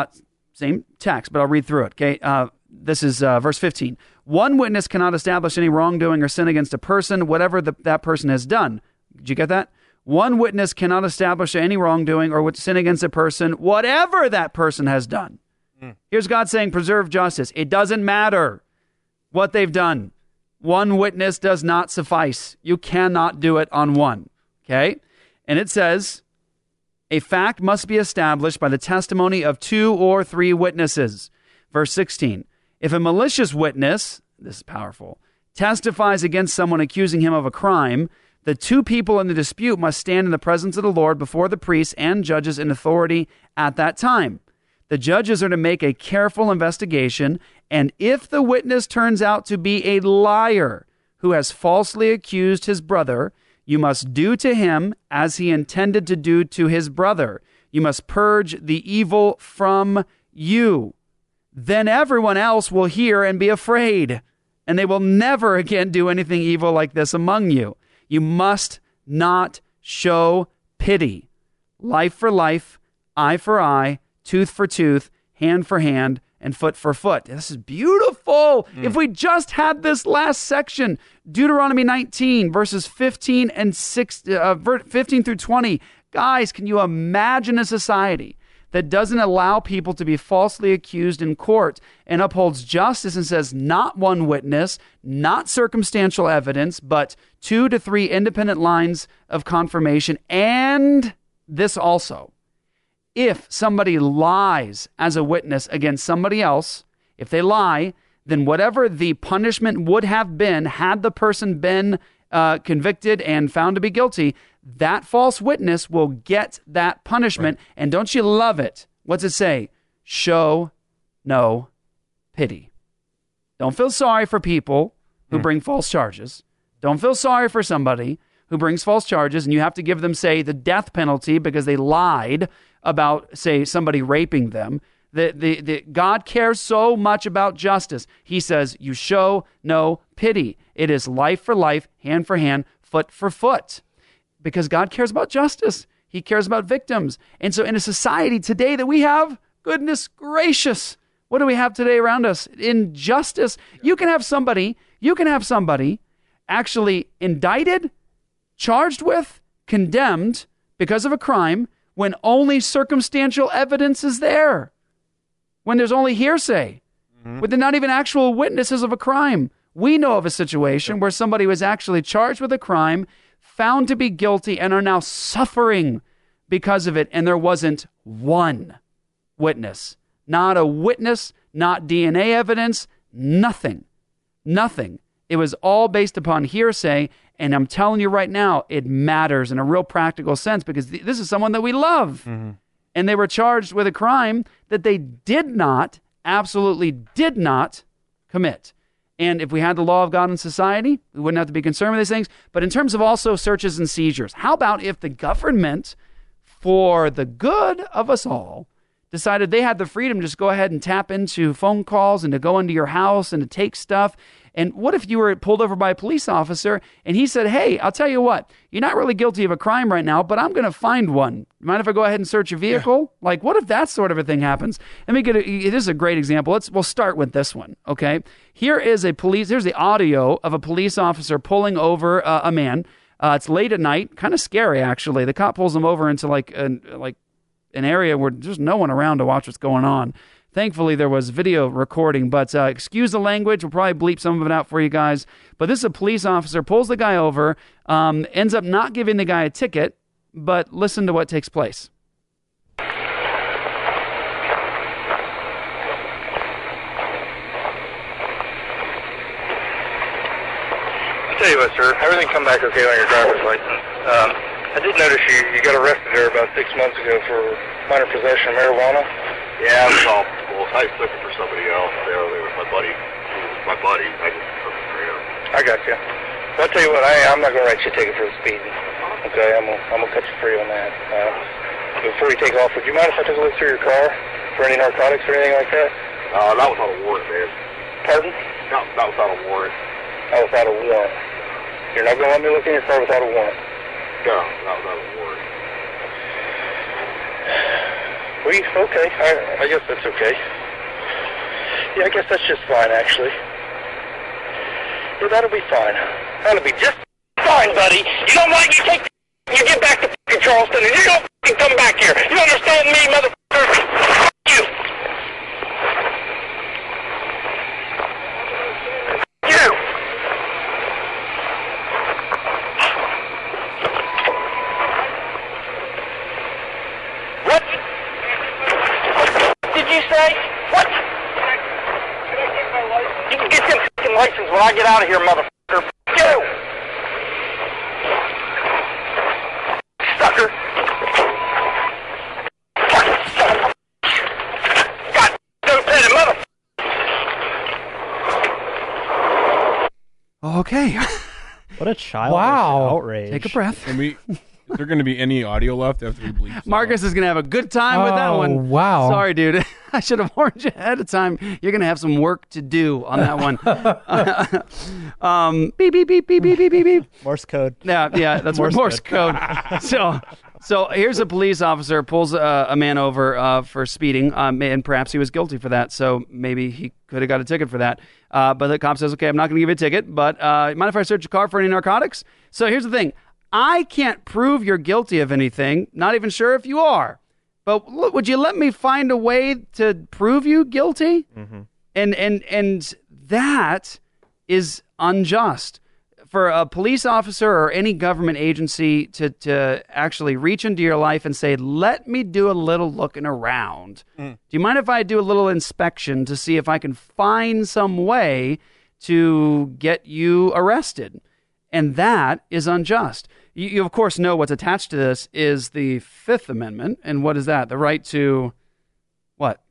same text, but I'll read through it. Okay, this is verse 15. One witness cannot establish any wrongdoing or sin against a person, whatever that person has done. Did you get that? One witness cannot establish any wrongdoing or sin against a person, whatever that person has done. Here's God saying, preserve justice. It doesn't matter what they've done. One witness does not suffice. You cannot do it on one. Okay? And it says, a fact must be established by the testimony of 2 or 3 witnesses. Verse 16, if a malicious witness, this is powerful, testifies against someone accusing him of a crime, the 2 people in the dispute must stand in the presence of the Lord before the priests and judges in authority at that time. The judges are to make a careful investigation, and if the witness turns out to be a liar who has falsely accused his brother, you must do to him as he intended to do to his brother. You must purge the evil from you. Then everyone else will hear and be afraid, and they will never again do anything evil like this among you. You must not show pity. Life for life, eye for eye, tooth for tooth, hand for hand, and foot for foot. This is beautiful. If we just had this last section, Deuteronomy 19, verses 15 through 20. Guys, can you imagine a society that doesn't allow people to be falsely accused in court and upholds justice and says not one witness, not circumstantial evidence, but 2 to 3 independent lines of confirmation, and this also. If somebody lies as a witness against somebody else, if they lie, then whatever the punishment would have been had the person been convicted and found to be guilty, that false witness will get that punishment. Right. And don't you love it? What's it say? Show no pity. Don't feel sorry for people who bring false charges. Don't feel sorry for somebody who brings false charges and you have to give them, say, the death penalty because they lied about, say, somebody raping them. God cares so much about justice. He says, you show no pity. It is life for life, hand for hand, foot for foot. Because God cares about justice. He cares about victims. And so in a society today that we have, goodness gracious, what do we have today around us? Injustice. You can have somebody actually indicted, charged with, condemned because of a crime when only circumstantial evidence is there. When there's only hearsay, when they're not even actual witnesses of a crime. We know of a situation where somebody was actually charged with a crime, found to be guilty, and are now suffering because of it, and there wasn't one witness. Not a witness, not DNA evidence, nothing. Nothing. It was all based upon hearsay, and I'm telling you right now, it matters in a real practical sense because this is someone that we love. And they were charged with a crime that they absolutely did not commit. And if we had the law of God in society, we wouldn't have to be concerned with these things. But in terms of also searches and seizures, how about if the government, for the good of us all, decided they had the freedom to just go ahead and tap into phone calls and to go into your house and to take stuff? And what if you were pulled over by a police officer and he said, hey, I'll tell you what, you're not really guilty of a crime right now, but I'm going to find one. Mind if I go ahead and search your vehicle? Yeah. Like, what if that sort of a thing happens? Let me this is a great example. We'll start with this one, okay? Here's the audio of a police officer pulling over a man. It's late at night, kind of scary, actually. The cop pulls him over into an area where there's no one around to watch what's going on. Thankfully, there was video recording, but excuse the language. We'll probably bleep some of it out for you guys. But this is a police officer, pulls the guy over, ends up not giving the guy a ticket, but listen to what takes place. I'll tell you what, sir. Everything come back okay on your driver's license. I did notice you got arrested there about 6 months ago for minor possession of marijuana. Yeah, it was all bull. I took it for somebody else. They were my buddy. I just took it for him. I got you. Well, I'll tell you what, I'm not going to write you a ticket for speeding. Okay, I'm gonna cut you free on that. Before you take off, would you mind if I took a look through your car for any narcotics or anything like that? Not without a warrant, man. Pardon? Not without a warrant. Not without a warrant. You're not going to let me look in your car without a warrant? No, not without a warrant. Okay, I guess that's okay. Yeah, I guess that's just fine, actually. Yeah, that'll be fine. That'll be just fine, buddy. You don't like you take you get back to fucking Charleston and you don't fucking come back here. You understand me, motherfucker? You. You. What? Did you say? What? You can get them fucking license when I get out of here, motherfucker. You! Sucker! Fucking son of a... God, don't pay the mother... Okay. What a childish outrage. Take a breath. Is there going to be any audio left after we bleep? Marcus is going to have a good time with that one. Wow. Sorry, dude. I should have warned you ahead of time. You're going to have some work to do on that one. Beep, beep, beep, beep, beep, beep, beep, beep. Morse code. Yeah, that's Morse code. So here's a police officer pulls a man over for speeding, and perhaps he was guilty for that. So maybe he could have got a ticket for that. But the cop says, okay, I'm not going to give you a ticket, but mind if I search your car for any narcotics? So here's the thing. I can't prove you're guilty of anything. Not even sure if you are. But would you let me find a way to prove you guilty? Mm-hmm. And that is unjust. for a police officer or any government agency to actually reach into your life and say, let me do a little looking around. Do you mind if I do a little inspection to see if I can find some way to get you arrested? And that is unjust. You of course know what's attached to this is the Fifth Amendment. And what is that? The right to what?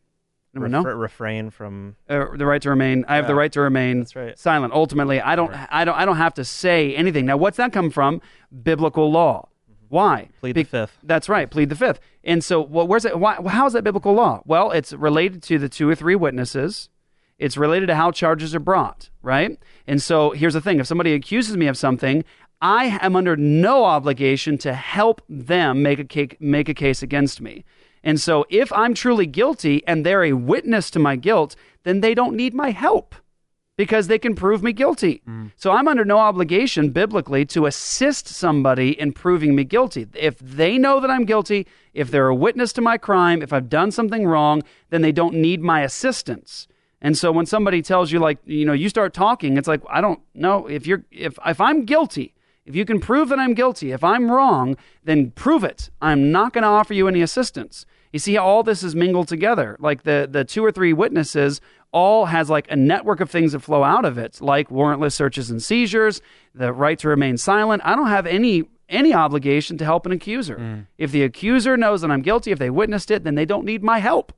Refrain from the right to remain. I have the right to remain silent. Ultimately, I don't have to say anything. Now, what's that come from? Biblical law. Why? Plead the Fifth. That's right. Plead the Fifth. And so, where's it? How is that biblical law? Well, it's related to the 2 or 3 witnesses. It's related to how charges are brought, right? And so, here's the thing: if somebody accuses me of something, I am under no obligation to help them make a case against me. And so if I'm truly guilty and they're a witness to my guilt, then they don't need my help because they can prove me guilty. So I'm under no obligation biblically to assist somebody in proving me guilty. If they know that I'm guilty, if they're a witness to my crime, if I've done something wrong, then they don't need my assistance. And so when somebody tells you, like, you start talking, it's like, I don't know if I'm guilty. If you can prove that I'm guilty, if I'm wrong, then prove it. I'm not going to offer you any assistance. You see how all this is mingled together. Like the 2 or 3 witnesses all has like a network of things that flow out of it, like warrantless searches and seizures, the right to remain silent. I don't have any obligation to help an accuser. If the accuser knows that I'm guilty, if they witnessed it, then they don't need my help.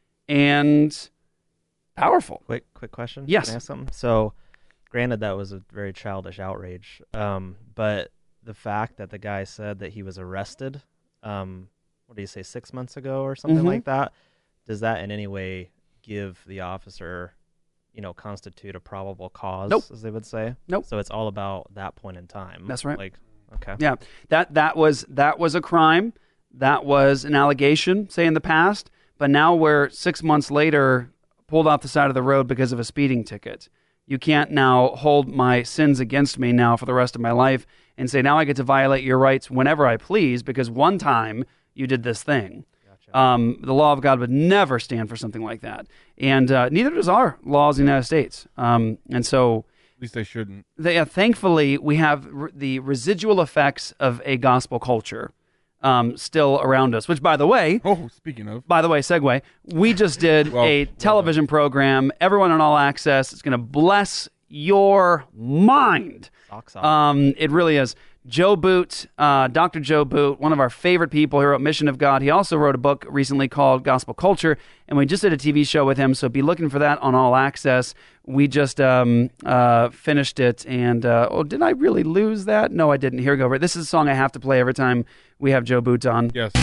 And powerful. Quick question. Yes. Can I ask something? So, granted, that was a very childish outrage, but the fact that the guy said that he was arrested, what do you say, 6 months ago or something like that, does that in any way give the officer, constitute a probable cause, as they would say? Nope. So it's all about that point in time. That's right. Like, okay. Yeah, that was a crime. That was an allegation, say, in the past, but now we're 6 months later pulled off the side of the road because of a speeding ticket. You can't now hold my sins against me now for the rest of my life and say, now I get to violate your rights whenever I please because one time you did this thing. Gotcha. The law of God would never stand for something like that. And neither does our laws in the United States. And so... At least they shouldn't. Thankfully, we have the residual effects of a gospel culture still around us, which, by the way... Oh, speaking of... By the way, segue. We just did a television program, Everyone on All Access. It's going to bless your mind. Socks off. It really is. Joe Boot, Dr. Joe Boot, one of our favorite people here at Mission of God. He also wrote a book recently called Gospel Culture, and we just did a TV show with him, so be looking for that on All Access. We just finished it, and did I really lose that? No, I didn't. Here we go. This is a song I have to play every time we have Joe Boot on. Yes.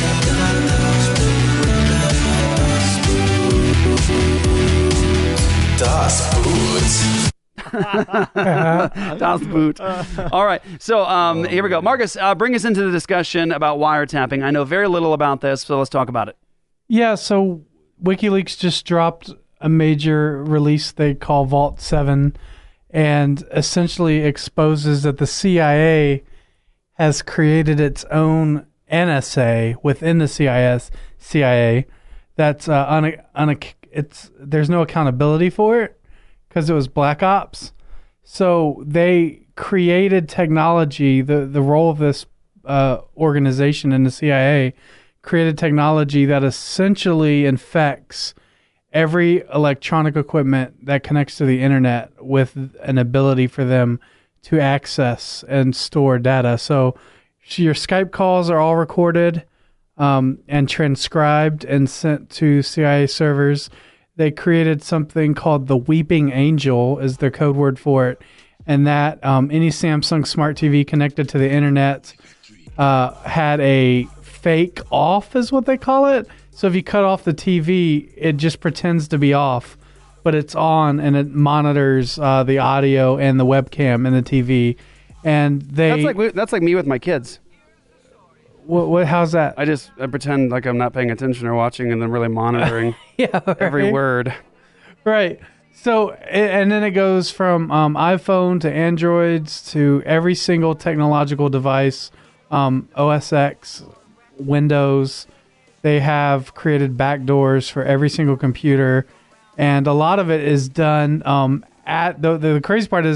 Das Boot. Das Boot. All right. So here we go. Marcus, bring us into the discussion about wiretapping. I know very little about this, so let's talk about it. Yeah, so WikiLeaks just dropped a major release they call Vault 7 and essentially exposes that the CIA has created its own NSA within the CIA that's there's no accountability for it because it was Black Ops. So they created technology, the role of this organization in the CIA created technology that essentially infects every electronic equipment that connects to the internet with an ability for them to access and store data. So your Skype calls are all recorded and transcribed and sent to CIA servers. They created something called the Weeping Angel is their code word for it. And that any Samsung Smart TV connected to the internet had a fake off is what they call it. So if you cut off the TV, it just pretends to be off, but it's on and it monitors the audio and the webcam and the TV. And that's like me with my kids. What? How's that? I pretend like I'm not paying attention or watching, and then really monitoring every word. Right. So, and then it goes from iPhone to Androids to every single technological device, OS X, Windows. They have created backdoors for every single computer, and a lot of it is done at the crazy part is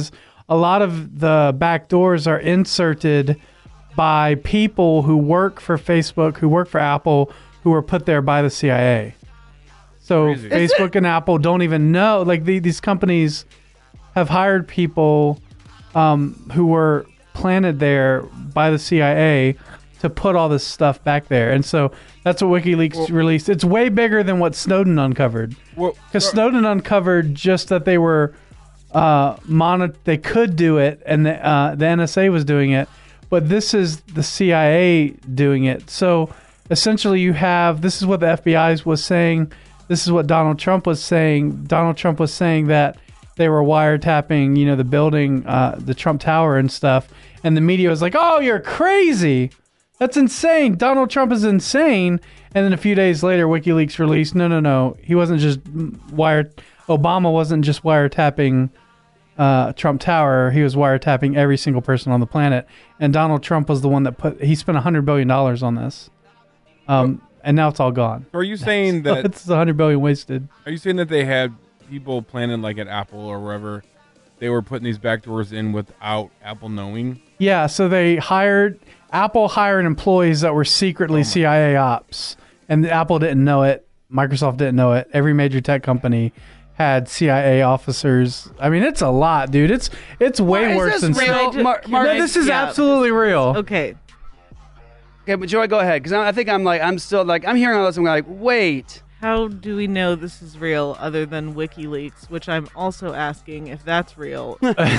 a lot of the back doors are inserted by people who work for Facebook, who work for Apple, who were put there by the CIA. So Crazy. Facebook and Apple don't even know. Like these companies have hired people who were planted there by the CIA to put all this stuff back there. And so that's what WikiLeaks released. It's way bigger than what Snowden uncovered. Because Snowden uncovered just that they were they could do it, and the NSA was doing it. But this is the CIA doing it. So essentially you have, this is what the FBI was saying. This is what Donald Trump was saying. Donald Trump was saying that they were wiretapping, the building, the Trump Tower and stuff. And the media was like, oh, you're crazy. That's insane. Donald Trump is insane. And then a few days later, WikiLeaks released, no. He wasn't just Obama wasn't just wiretapping Trump Tower. He was wiretapping every single person on the planet. And Donald Trump was the one that he spent $100 billion on this. And now it's all gone. So are you saying that it's $100 billion wasted? Are you saying that they had people planted like at Apple or wherever, they were putting these backdoors in without Apple knowing? Yeah, so Apple hired employees that were secretly CIA ops, and Apple didn't know it. Microsoft didn't know it. Every major tech company had CIA officers. I mean, it's a lot, dude. It's way worse than real? No, this is absolutely real. Okay. Okay, but Joy, go ahead, because I think I'm hearing all this, and I'm like, wait. How do we know this is real other than WikiLeaks, which I'm also asking if that's real,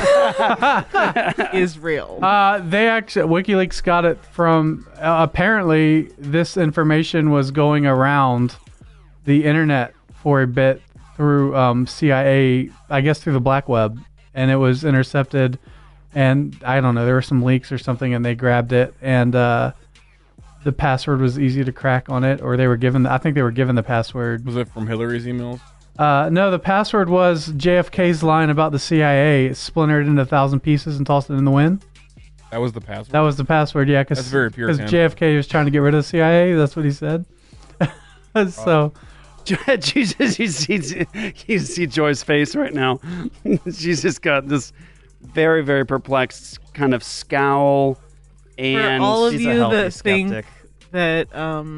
is real? WikiLeaks got it from, apparently this information was going around the internet for a bit through CIA, I guess through the black web, and it was intercepted, and I don't know, there were some leaks or something, and they grabbed it, and the password was easy to crack on it, or I think they were given the password. Was it from Hillary's emails? No, the password was JFK's line about the CIA. It splintered into 1,000 pieces and tossed it in the wind. That was the password? That was the password, yeah. That's very Puritan. Because JFK was trying to get rid of the CIA. That's what he said. So... Jesus, you see Joy's face right now. She's just got this very, very perplexed kind of scowl. And for all of you that think that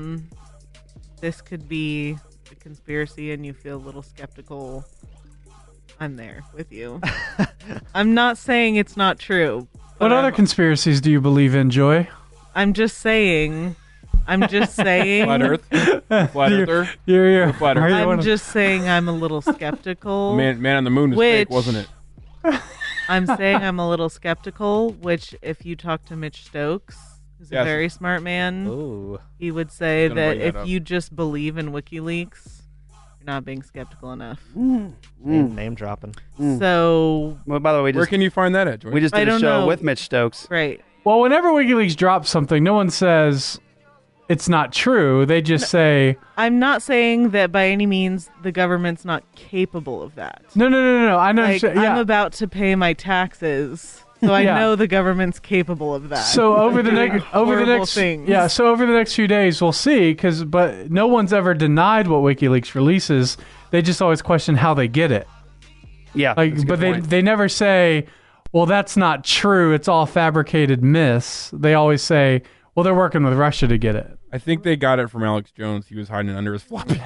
this could be a conspiracy and you feel a little skeptical, I'm there with you. I'm not saying it's not true. What other conspiracies do you believe in, Joy? I'm just saying. Flat Earth? Flat Earther? You're Flat Earth. I'm just saying I'm a little skeptical. Man on the moon is fake, wasn't it? I'm saying I'm a little skeptical, which if you talk to Mitch Stokes, who's a very smart man, he would say that if you just believe in WikiLeaks, you're not being skeptical enough. Name dropping. So, well, by the way, where can you find that at, George? We just did a show with Mitch Stokes. Right. Well, whenever WikiLeaks drops something, no one says it's not true. They just say... I'm not saying that by any means the government's not capable of that. No. I know. Like, I'm about to pay my taxes, so I know the government's capable of that. So over the next things. So over the next few days, we'll see. But no one's ever denied what WikiLeaks releases. They just always question how they get it. Yeah, but they never say, well, that's not true. It's all fabricated myths. They always say, well, they're working with Russia to get it. I think they got it from Alex Jones. He was hiding it under his floppy.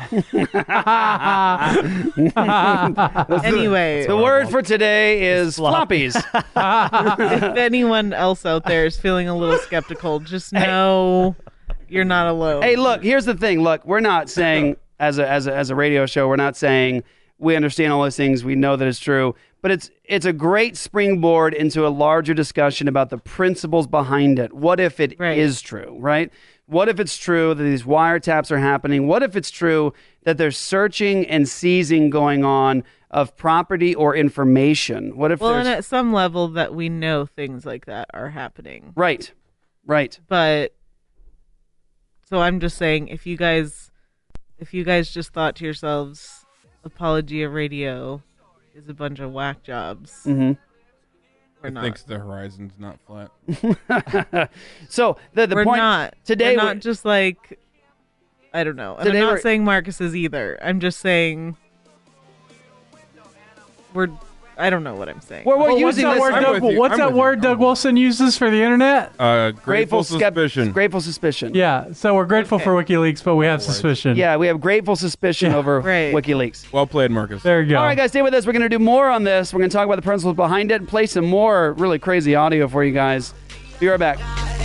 Anyway, the word for today is floppies. If anyone else out there is feeling a little skeptical, just know you're not alone. Hey, look, here's the thing. Look, we're not saying as a radio show, we're not saying we understand all those things. We know that it's true. But it's a great springboard into a larger discussion about the principles behind it. What if it is true, right? What if it's true that these wiretaps are happening? What if it's true that there's searching and seizing going on of property or information? What if and at some level that we know things like that are happening. Right. But so I'm just saying, if you guys just thought to yourselves, Apologia Radio is a bunch of whack jobs. Mm-hmm. It thinks the horizon's not flat. So the we're point not today, we're not just like, I don't know. And I'm not saying Marcus is either. I'm just saying we're I don't know what I'm saying. Well, we're What's using that this. word, what's that word Doug Wilson uses for the internet? Grateful suspicion. Grateful suspicion. Yeah, so we're grateful for WikiLeaks, but we have suspicion. Yeah, we have grateful suspicion over WikiLeaks. Well played, Marcus. There you go. All right, guys, stay with us. We're going to do more on this. We're going to talk about the principles behind it and play some more really crazy audio for you guys. Be right back.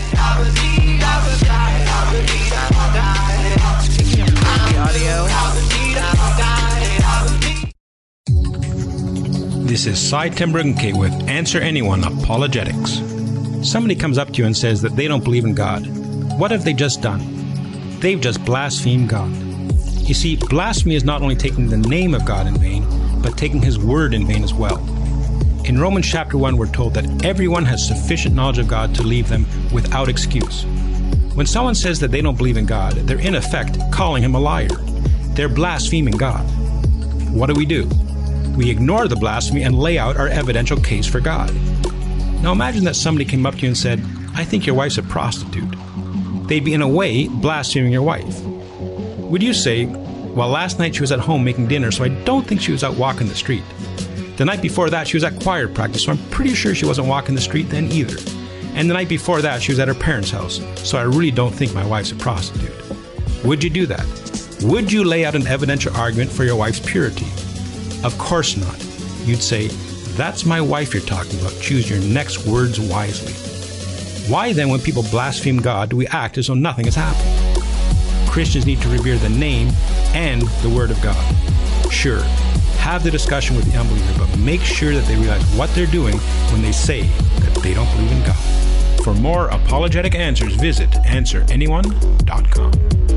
This is Cy Timbrunke with Answer Anyone Apologetics. Somebody comes up to you and says that they don't believe in God. What have they just done? They've just blasphemed God. You see, blasphemy is not only taking the name of God in vain, but taking his word in vain as well. In Romans chapter 1, we're told that everyone has sufficient knowledge of God to leave them without excuse. When someone says that they don't believe in God, they're in effect calling him a liar. They're blaspheming God. What do? We ignore the blasphemy and lay out our evidential case for God. Now imagine that somebody came up to you and said, I think your wife's a prostitute. They'd be in a way blaspheming your wife. Would you say, well, last night she was at home making dinner, so I don't think she was out walking the street. The night before that she was at choir practice, so I'm pretty sure she wasn't walking the street then either. And the night before that she was at her parents' house, so I really don't think my wife's a prostitute. Would you do that? Would you lay out an evidential argument for your wife's purity? Of course not. You'd say, that's my wife you're talking about. Choose your next words wisely. Why then, when people blaspheme God, do we act as though nothing has happened? Christians need to revere the name and the word of God. Sure, have the discussion with the unbeliever, but make sure that they realize what they're doing when they say that they don't believe in God. For more apologetic answers, visit AnswerAnyone.com.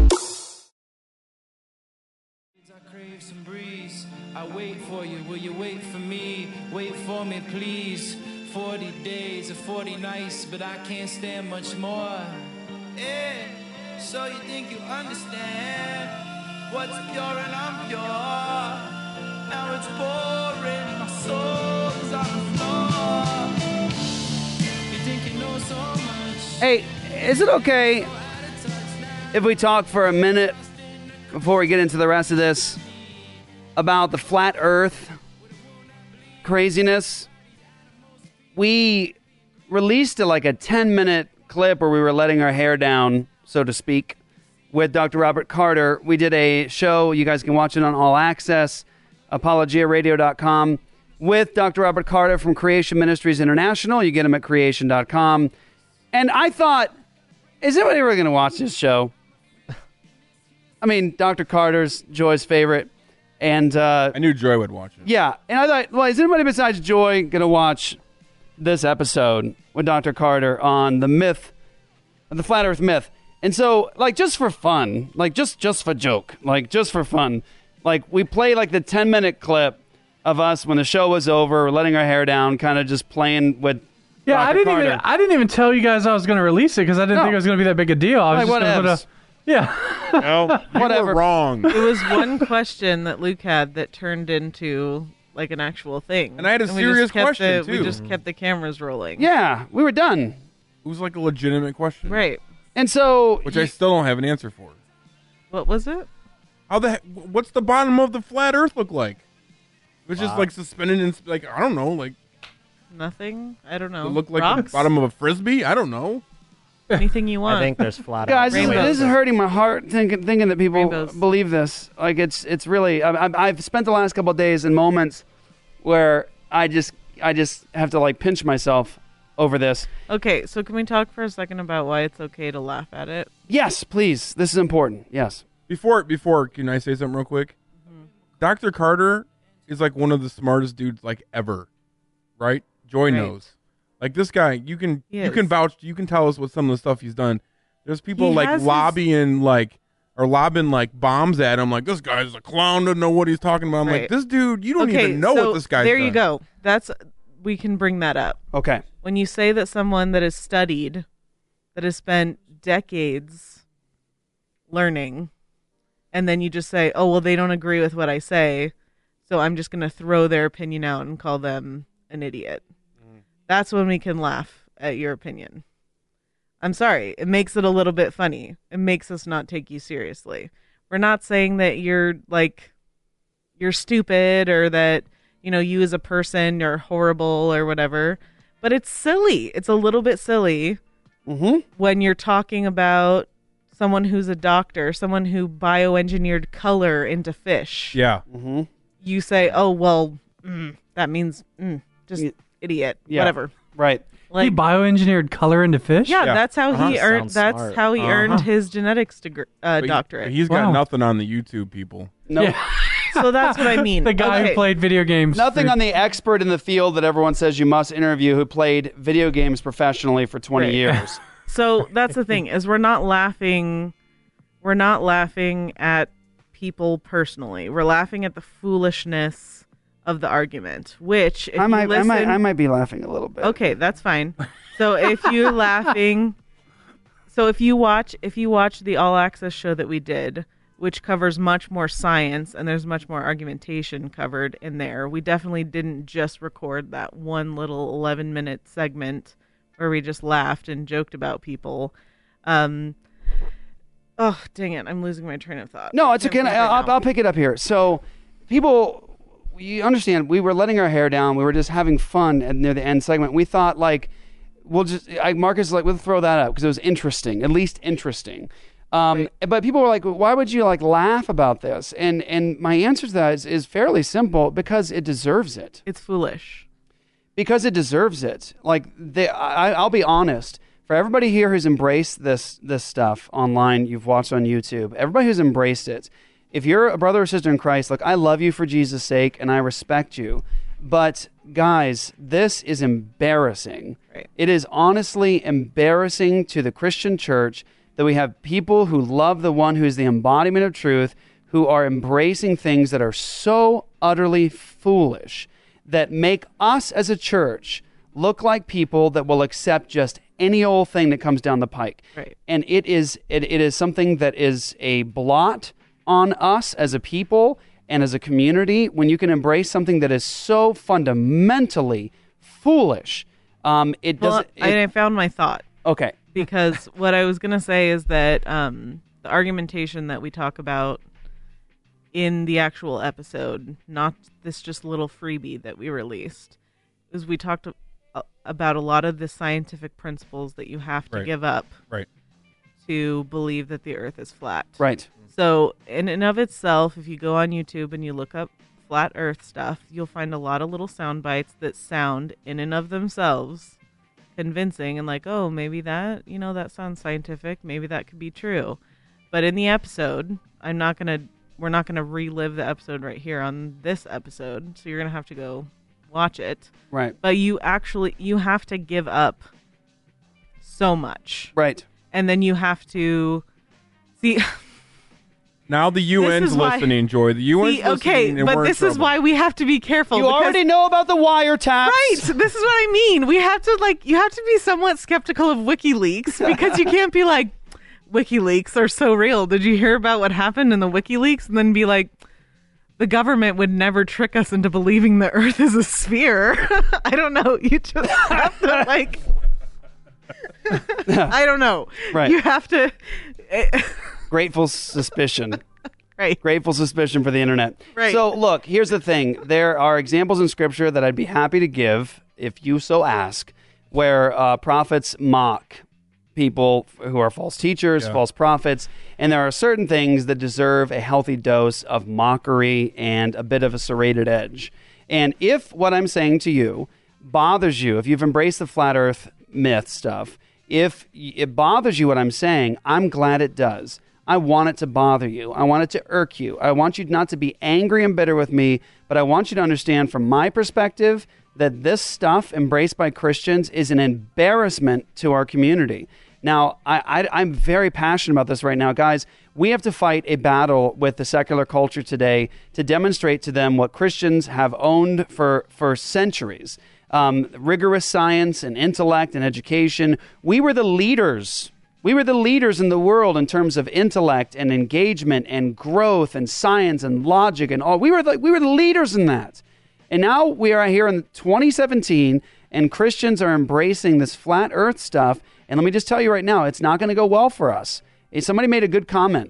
I wait for you, will you wait for me? Wait for me, please. 40 days or 40 nights, but I can't stand much more. Yeah, so you think you understand what's pure and I'm pure. Now it's pouring, my soul's on the floor. You think you know so much. Hey, is it okay if we talk for a minute before we get into the rest of this about the flat earth craziness? We released like a 10-minute clip where we were letting our hair down, so to speak, with Dr. Robert Carter. We did a show. You guys can watch it on All Access, apologiaradio.com, with Dr. Robert Carter from Creation Ministries International. You get him at creation.com. And I thought, is anybody really going to watch this show? I mean, Dr. Carter's Joy's favorite. And I knew Joy would watch it. Yeah. And I thought, well, is anybody besides Joy going to watch this episode with Dr. Carter on the myth, the flat earth myth? And so, like, just for fun, like, just for joke, like, just for fun, like, we play, like, the 10-minute clip of us when the show was over, letting our hair down, kind of just playing with Dr. Carter. I didn't even tell you guys I was going to release it because I didn't think it was going to be that big a deal. I was Like, just going to whatevs. yeah. No, Whatever. You were wrong. It was one question that Luke had that turned into like an actual thing. And I had a we serious just kept question, We too. just kept the cameras rolling. Yeah, we were done. It was like a legitimate question. Right. And so... Which I still don't have an answer for. What was it? How the heck, what's the bottom of the flat earth look like? It was just like suspended in, like, I don't know, like... Nothing? I don't know. It looked like Rocks? the bottom of a Frisbee? I don't know. Anything you want. I think there's flat Guys, out. this is hurting my heart thinking that people believe this. Like, it's really... I've spent the last couple of days in moments where I just have to, like, pinch myself over this. Okay, so can we talk for a second about why it's okay to laugh at it? Yes, please. This is important. Yes. Before, can I say something real quick? Dr. Carter is like one of the smartest dudes like ever, right? Joy knows. Like this guy, you can vouch, you can tell us what some of the stuff he's done. There's people like lobbing bombs at him. Like this guy's a clown, doesn't know what he's talking about. I'm like, this dude, you don't even know what this guy's there done. you go. We can bring that up. Okay. When you say that someone that has studied, that has spent decades learning, and then you just say, oh, well, they don't agree with what I say, so I'm just going to throw their opinion out and call them an idiot. That's when we can laugh at your opinion. I'm sorry. It makes it a little bit funny. It makes us not take you seriously. We're not saying that you're stupid or that you as a person, you're horrible or whatever. But it's silly. It's a little bit silly when you're talking about someone who's a doctor, someone who bioengineered color into fish. Yeah. You say, oh, well, that means just idiot, whatever. Right. He bioengineered color into fish? Yeah, that's how he earned. Sounds That's smart. how he earned his genetics doctorate. He's got nothing on the YouTube people. No. So that's what I mean. The guy who played video games. Nothing on the expert in the field that everyone says you must interview who played video games professionally for 20 years. So that's the thing, is we're not laughing at people personally. We're laughing at the foolishness of the argument, which if I you listen, might be laughing a little bit. Okay, that's fine. So if you're laughing, if you watch the All Access show that we did, which covers much more science and there's much more argumentation covered in there, we definitely didn't just record that one little 11-minute segment where we just laughed and joked about people. Oh, dang it. I'm losing my train of thought. No, it's okay. I'll pick it up here. So people, you understand, we were letting our hair down. We were just having fun near the end segment. We thought, Marcus is like, we'll throw that up because it was interesting, at least interesting. But people were like, why would you laugh about this? And my answer to that is fairly simple, because it deserves it. It's foolish. Because it deserves it. I'll be honest. For everybody here who's embraced this stuff online, you've watched on YouTube, everybody who's embraced it, if you're a brother or sister in Christ, look, I love you for Jesus' sake and I respect you. But guys, this is embarrassing. Right. It is honestly embarrassing to the Christian church that we have people who love the one who is the embodiment of truth, who are embracing things that are so utterly foolish, that make us as a church look like people that will accept just any old thing that comes down the pike. Right. And it is something that is a blot on us as a people and as a community when you can embrace something that is so fundamentally foolish. I found my thought. Okay. Because what I was going to say is that the argumentation that we talk about in the actual episode, not this just little freebie that we released, is we talked about a lot of the scientific principles that you have to give up to believe that the earth is flat. Right. So in and of itself, if you go on YouTube and you look up flat earth stuff, you'll find a lot of little sound bites that sound in and of themselves convincing and oh, maybe that, that sounds scientific. Maybe that could be true. But in the episode, we're not going to relive the episode right here on this episode. So you're going to have to go watch it. Right. But you have to give up so much. Right. And then you have to see. Now the UN's listening, Joy. The UN's listening. Okay, but this is why we have to be careful. You already know about the wiretaps. Right. This is what I mean. We have to you have to be somewhat skeptical of WikiLeaks, because you can't be like, WikiLeaks are so real. Did you hear about what happened in the WikiLeaks? And then be like, the government would never trick us into believing the earth is a sphere. I don't know. You just have to I don't know. Right. You have to Grateful suspicion. Right. Grateful suspicion for the internet. Right. So, look, here's the thing. There are examples in Scripture that I'd be happy to give, if you so ask, where prophets mock people who are false teachers, false prophets, and there are certain things that deserve a healthy dose of mockery and a bit of a serrated edge. And if what I'm saying to you bothers you, if you've embraced the flat earth myth stuff, if it bothers you what I'm saying, I'm glad it does. I want it to bother you. I want it to irk you. I want you not to be angry and bitter with me, but I want you to understand from my perspective that this stuff embraced by Christians is an embarrassment to our community. Now, I'm very passionate about this right now. Guys, we have to fight a battle with the secular culture today to demonstrate to them what Christians have owned for centuries. Rigorous science and intellect and education. We were the leaders. We were the leaders in the world in terms of intellect and engagement and growth and science and logic and all. We were the leaders in that. And now we are here in 2017, and Christians are embracing this flat earth stuff. And let me just tell you right now, it's not going to go well for us. Somebody made a good comment.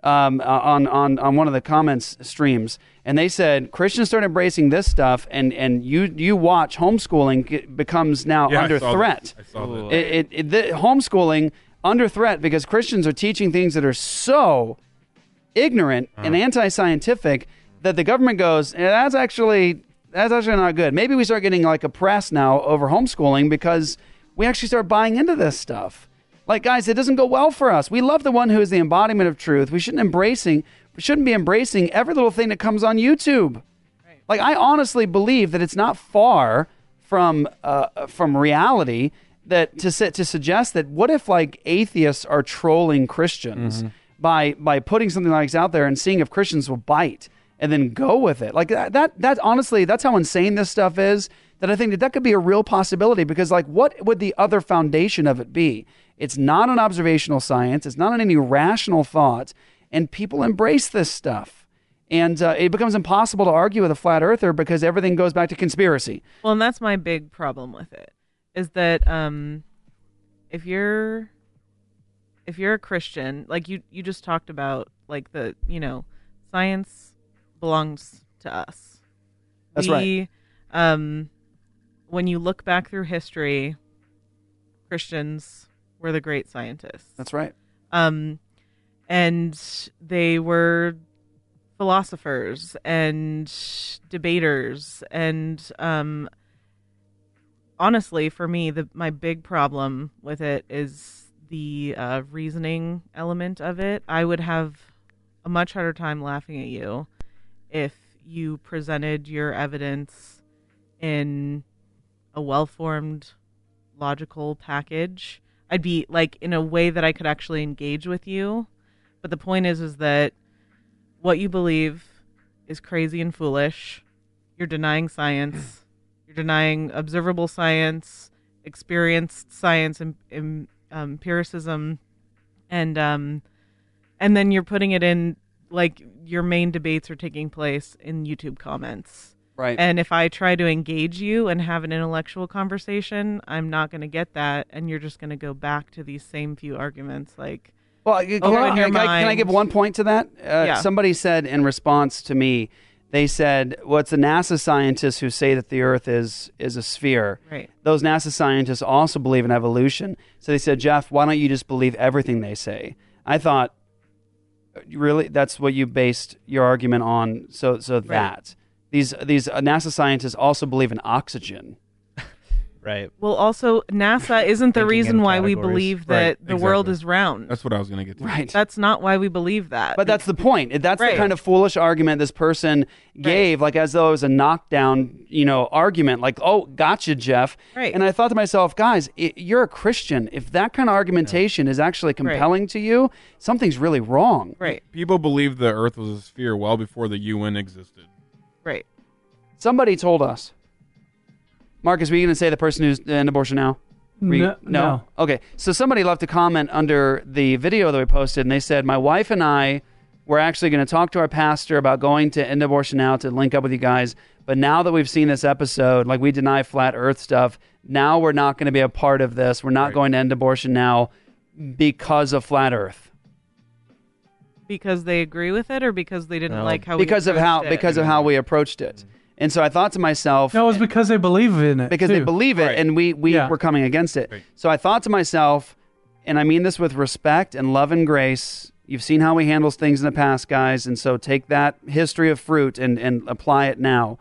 on one of the comments streams, and they said Christians start embracing this stuff, and you watch homeschooling becomes now under threat. I saw that. The homeschooling under threat because Christians are teaching things that are so ignorant and anti-scientific that the government goes, that's actually not good. Maybe we start getting like oppressed now over homeschooling because we actually start buying into this stuff. Like, guys, it doesn't go well for us. We love the one who is the embodiment of truth. We shouldn't be embracing every little thing that comes on YouTube. Right. Like, I honestly believe that it's not far from reality that to suggest that what if like atheists are trolling Christians by putting something like this out there and seeing if Christians will bite and then go with it. Like that honestly, that's how insane this stuff is, that I think that could be a real possibility, because like what would the other foundation of it be? It's not an observational science. It's not on any rational thought, and people embrace this stuff. And it becomes impossible to argue with a flat earther because everything goes back to conspiracy. Well, and that's my big problem with it, is that if you're a Christian, like you just talked about, like the, science belongs to us. That's right. When you look back through history, Christians were the great scientists. That's right. And they were philosophers and debaters. And honestly, for me, my big problem with it is the reasoning element of it. I would have a much harder time laughing at you if you presented your evidence in a well-formed, logical package. I'd be like in a way that I could actually engage with you. But the point is that what you believe is crazy and foolish. You're denying science. You're denying observable science, experienced science, and empiricism, and then you're putting it in, like, your main debates are taking place in YouTube comments. Right. And if I try to engage you and have an intellectual conversation, I'm not going to get that, and you're just going to go back to these same few arguments. Like, well, can I give one point to that? Yeah. Somebody said in response to me, they said, well, it's the NASA scientists who say that the Earth is a sphere. Right. Those NASA scientists also believe in evolution. So they said, Jeff, why don't you just believe everything they say? I thought, really? That's what you based your argument on? So Right. that. These NASA scientists also believe in oxygen. Right. Well, also, NASA isn't the Thinking reason in why we categories. believe that Right, the world exactly. is round. That's what I was going to get to. Right. That's not why we believe that. But that's the point. That's Right. the kind of foolish argument this person gave, like as though it was a knockdown, argument. Like, oh, gotcha, Jeff. Right. And I thought to myself, guys, you're a Christian. If that kind of argumentation is actually compelling to you, something's really wrong. Right. People believed the Earth was a sphere well before the UN existed. Right. Somebody told us. Marcus, were you going to say the person who's in abortion now? No. Okay. So somebody left a comment under the video that we posted, and they said, my wife and I were actually going to talk to our pastor about going to End Abortion Now to link up with you guys. But now that we've seen this episode, like we deny flat earth stuff, now we're not going to be a part of this. We're not going to End Abortion Now because of flat earth. Because they agree with it, or because they didn't like how we because of how we approached it. And so I thought to myself, No, it was because they believe in it. because too. they believe it, and we Yeah. were coming against it. So I thought to myself, and I mean this with respect and love and grace, you've seen how he handles things in the past, guys, and so take that history of fruit and apply it now.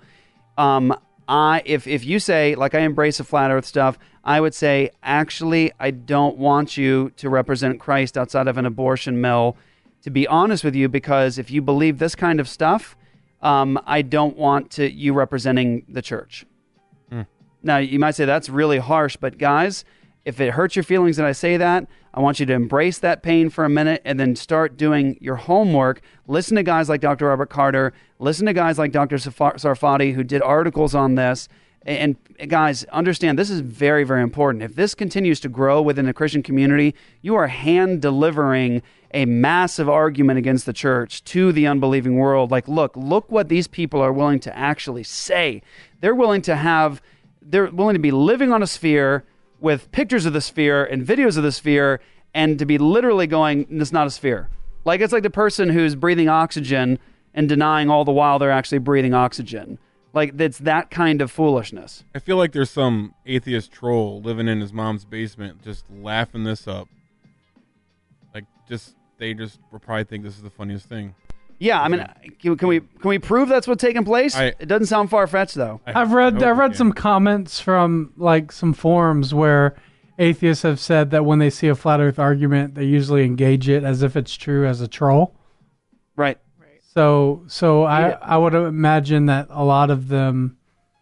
If you say, like, I embrace the flat earth stuff, I would say, actually, I don't want you to represent Christ outside of an abortion mill, to be honest with you, because if you believe this kind of stuff, I don't want you representing the church. Now, you might say that's really harsh, but guys, if it hurts your feelings that I say that, I want you to embrace that pain for a minute and then start doing your homework. Listen to guys like Dr. Robert Carter. Listen to guys like Dr. Sarfati, who did articles on this. And guys, understand this is very, very important. If this continues to grow within the Christian community, you are hand-delivering a massive argument against the church to the unbelieving world. Like, look what these people are willing to actually say. They're willing to be living on a sphere with pictures of the sphere and videos of the sphere, and to be literally going, it's not a sphere. Like it's like the person who's breathing oxygen and denying all the while they're actually breathing oxygen. Like it's that kind of foolishness. I feel like there's some atheist troll living in his mom's basement just laughing this up. Like they will probably think this is the funniest thing. Yeah, I mean, can we prove that's what's taking place? It doesn't sound far-fetched though. I've read some comments from like some forums where atheists have said that when they see a flat Earth argument, they usually engage it as if it's true as a troll. Right. So I would imagine that a lot of the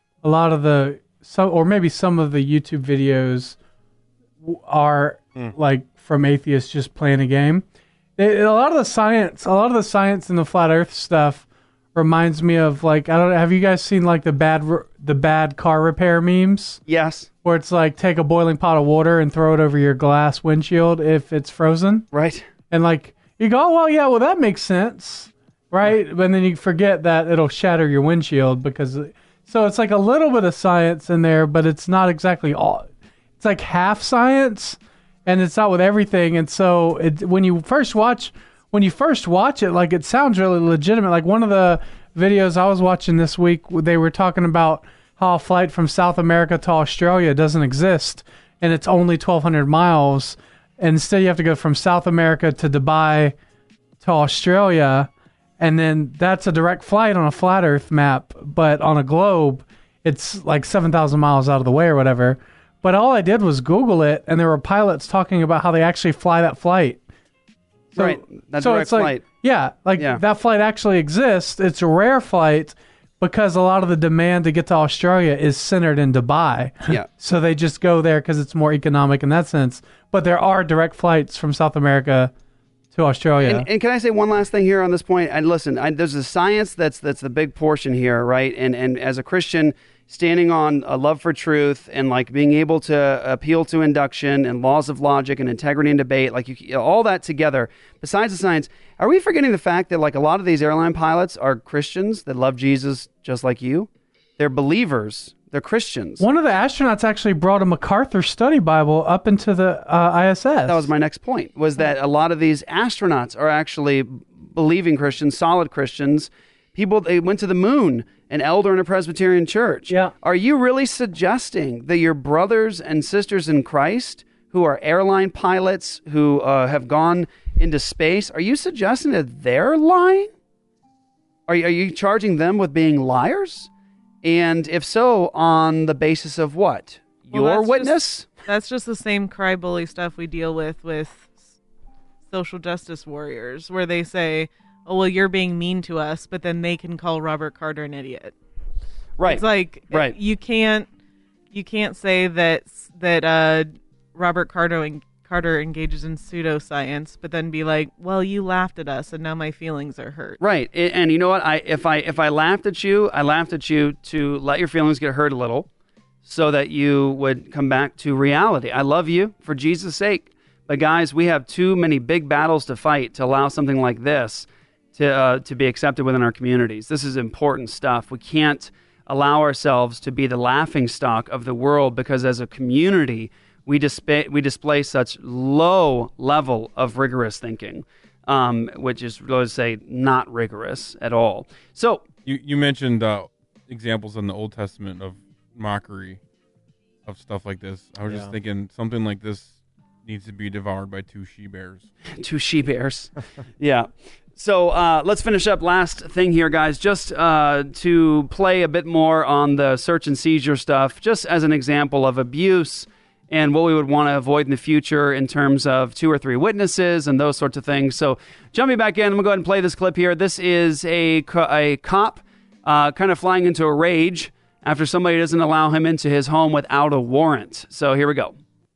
YouTube videos are like from atheists just playing a game. A lot of the science in the flat Earth stuff reminds me of like, I don't know, have you guys seen like the bad car repair memes? Yes. Where it's like take a boiling pot of water and throw it over your glass windshield if it's frozen. Right. And like you go, oh, well, that makes sense. Right? And then you forget that it'll shatter your windshield so it's like a little bit of science in there, but it's not exactly all. It's like half science and it's not with everything. And so when you first watch it, like it sounds really legitimate. Like one of the videos I was watching this week, they were talking about how a flight from South America to Australia doesn't exist and it's only 1,200 miles. And instead you have to go from South America to Dubai to Australia. And then that's a direct flight on a flat Earth map, but on a globe, it's like 7,000 miles out of the way or whatever. But all I did was Google it, and there were pilots talking about how they actually fly that flight. So, right, that so direct it's like, flight. Yeah, that flight actually exists. It's a rare flight because a lot of the demand to get to Australia is centered in Dubai. Yeah. So they just go there because it's more economic in that sense. But there are direct flights from South America to Australia. And can I say one last thing here on this point? And listen, there's a science that's the big portion here, right? And as a Christian, standing on a love for truth and like being able to appeal to induction and laws of logic and integrity and debate, like all that together, besides the science, are we forgetting the fact that like a lot of these airline pilots are Christians that love Jesus just like you? They're believers. They're Christians. One of the astronauts actually brought a MacArthur study Bible up into the ISS. That was my next point, was that a lot of these astronauts are actually believing Christians, solid Christians. People, they went to the moon, an elder in a Presbyterian church. Yeah. Are you really suggesting that your brothers and sisters in Christ who are airline pilots, who have gone into space, are you suggesting that they're lying? Are you charging them with being liars? And if so, on the basis of what? Your witness? That's just the same cry bully stuff we deal with social justice warriors, where they say, oh, well, you're being mean to us, but then they can call Robert Carter an idiot. Right. It's like, right. You can't say that Robert Carter engages in pseudoscience, but then be like, well, you laughed at us, and now my feelings are hurt. Right. And you know what? If I laughed at you, I laughed at you to let your feelings get hurt a little so that you would come back to reality. I love you for Jesus' sake. But guys, we have too many big battles to fight to allow something like this to be accepted within our communities. This is important stuff. We can't allow ourselves to be the laughingstock of the world because as a community, we display such low level of rigorous thinking, which is, let's say, not rigorous at all. So you mentioned examples in the Old Testament of mockery of stuff like this. I was just thinking something like this needs to be devoured by 2 she-bears. 2 she-bears. Yeah. So let's finish up. Last thing here, guys, just to play a bit more on the search and seizure stuff, just as an example of abuse and what we would want to avoid in the future in terms of 2 or 3 witnesses and those sorts of things. So jumping back in, I'm going to go ahead and play this clip here. This is a cop kind of flying into a rage after somebody doesn't allow him into his home without a warrant. So here we go.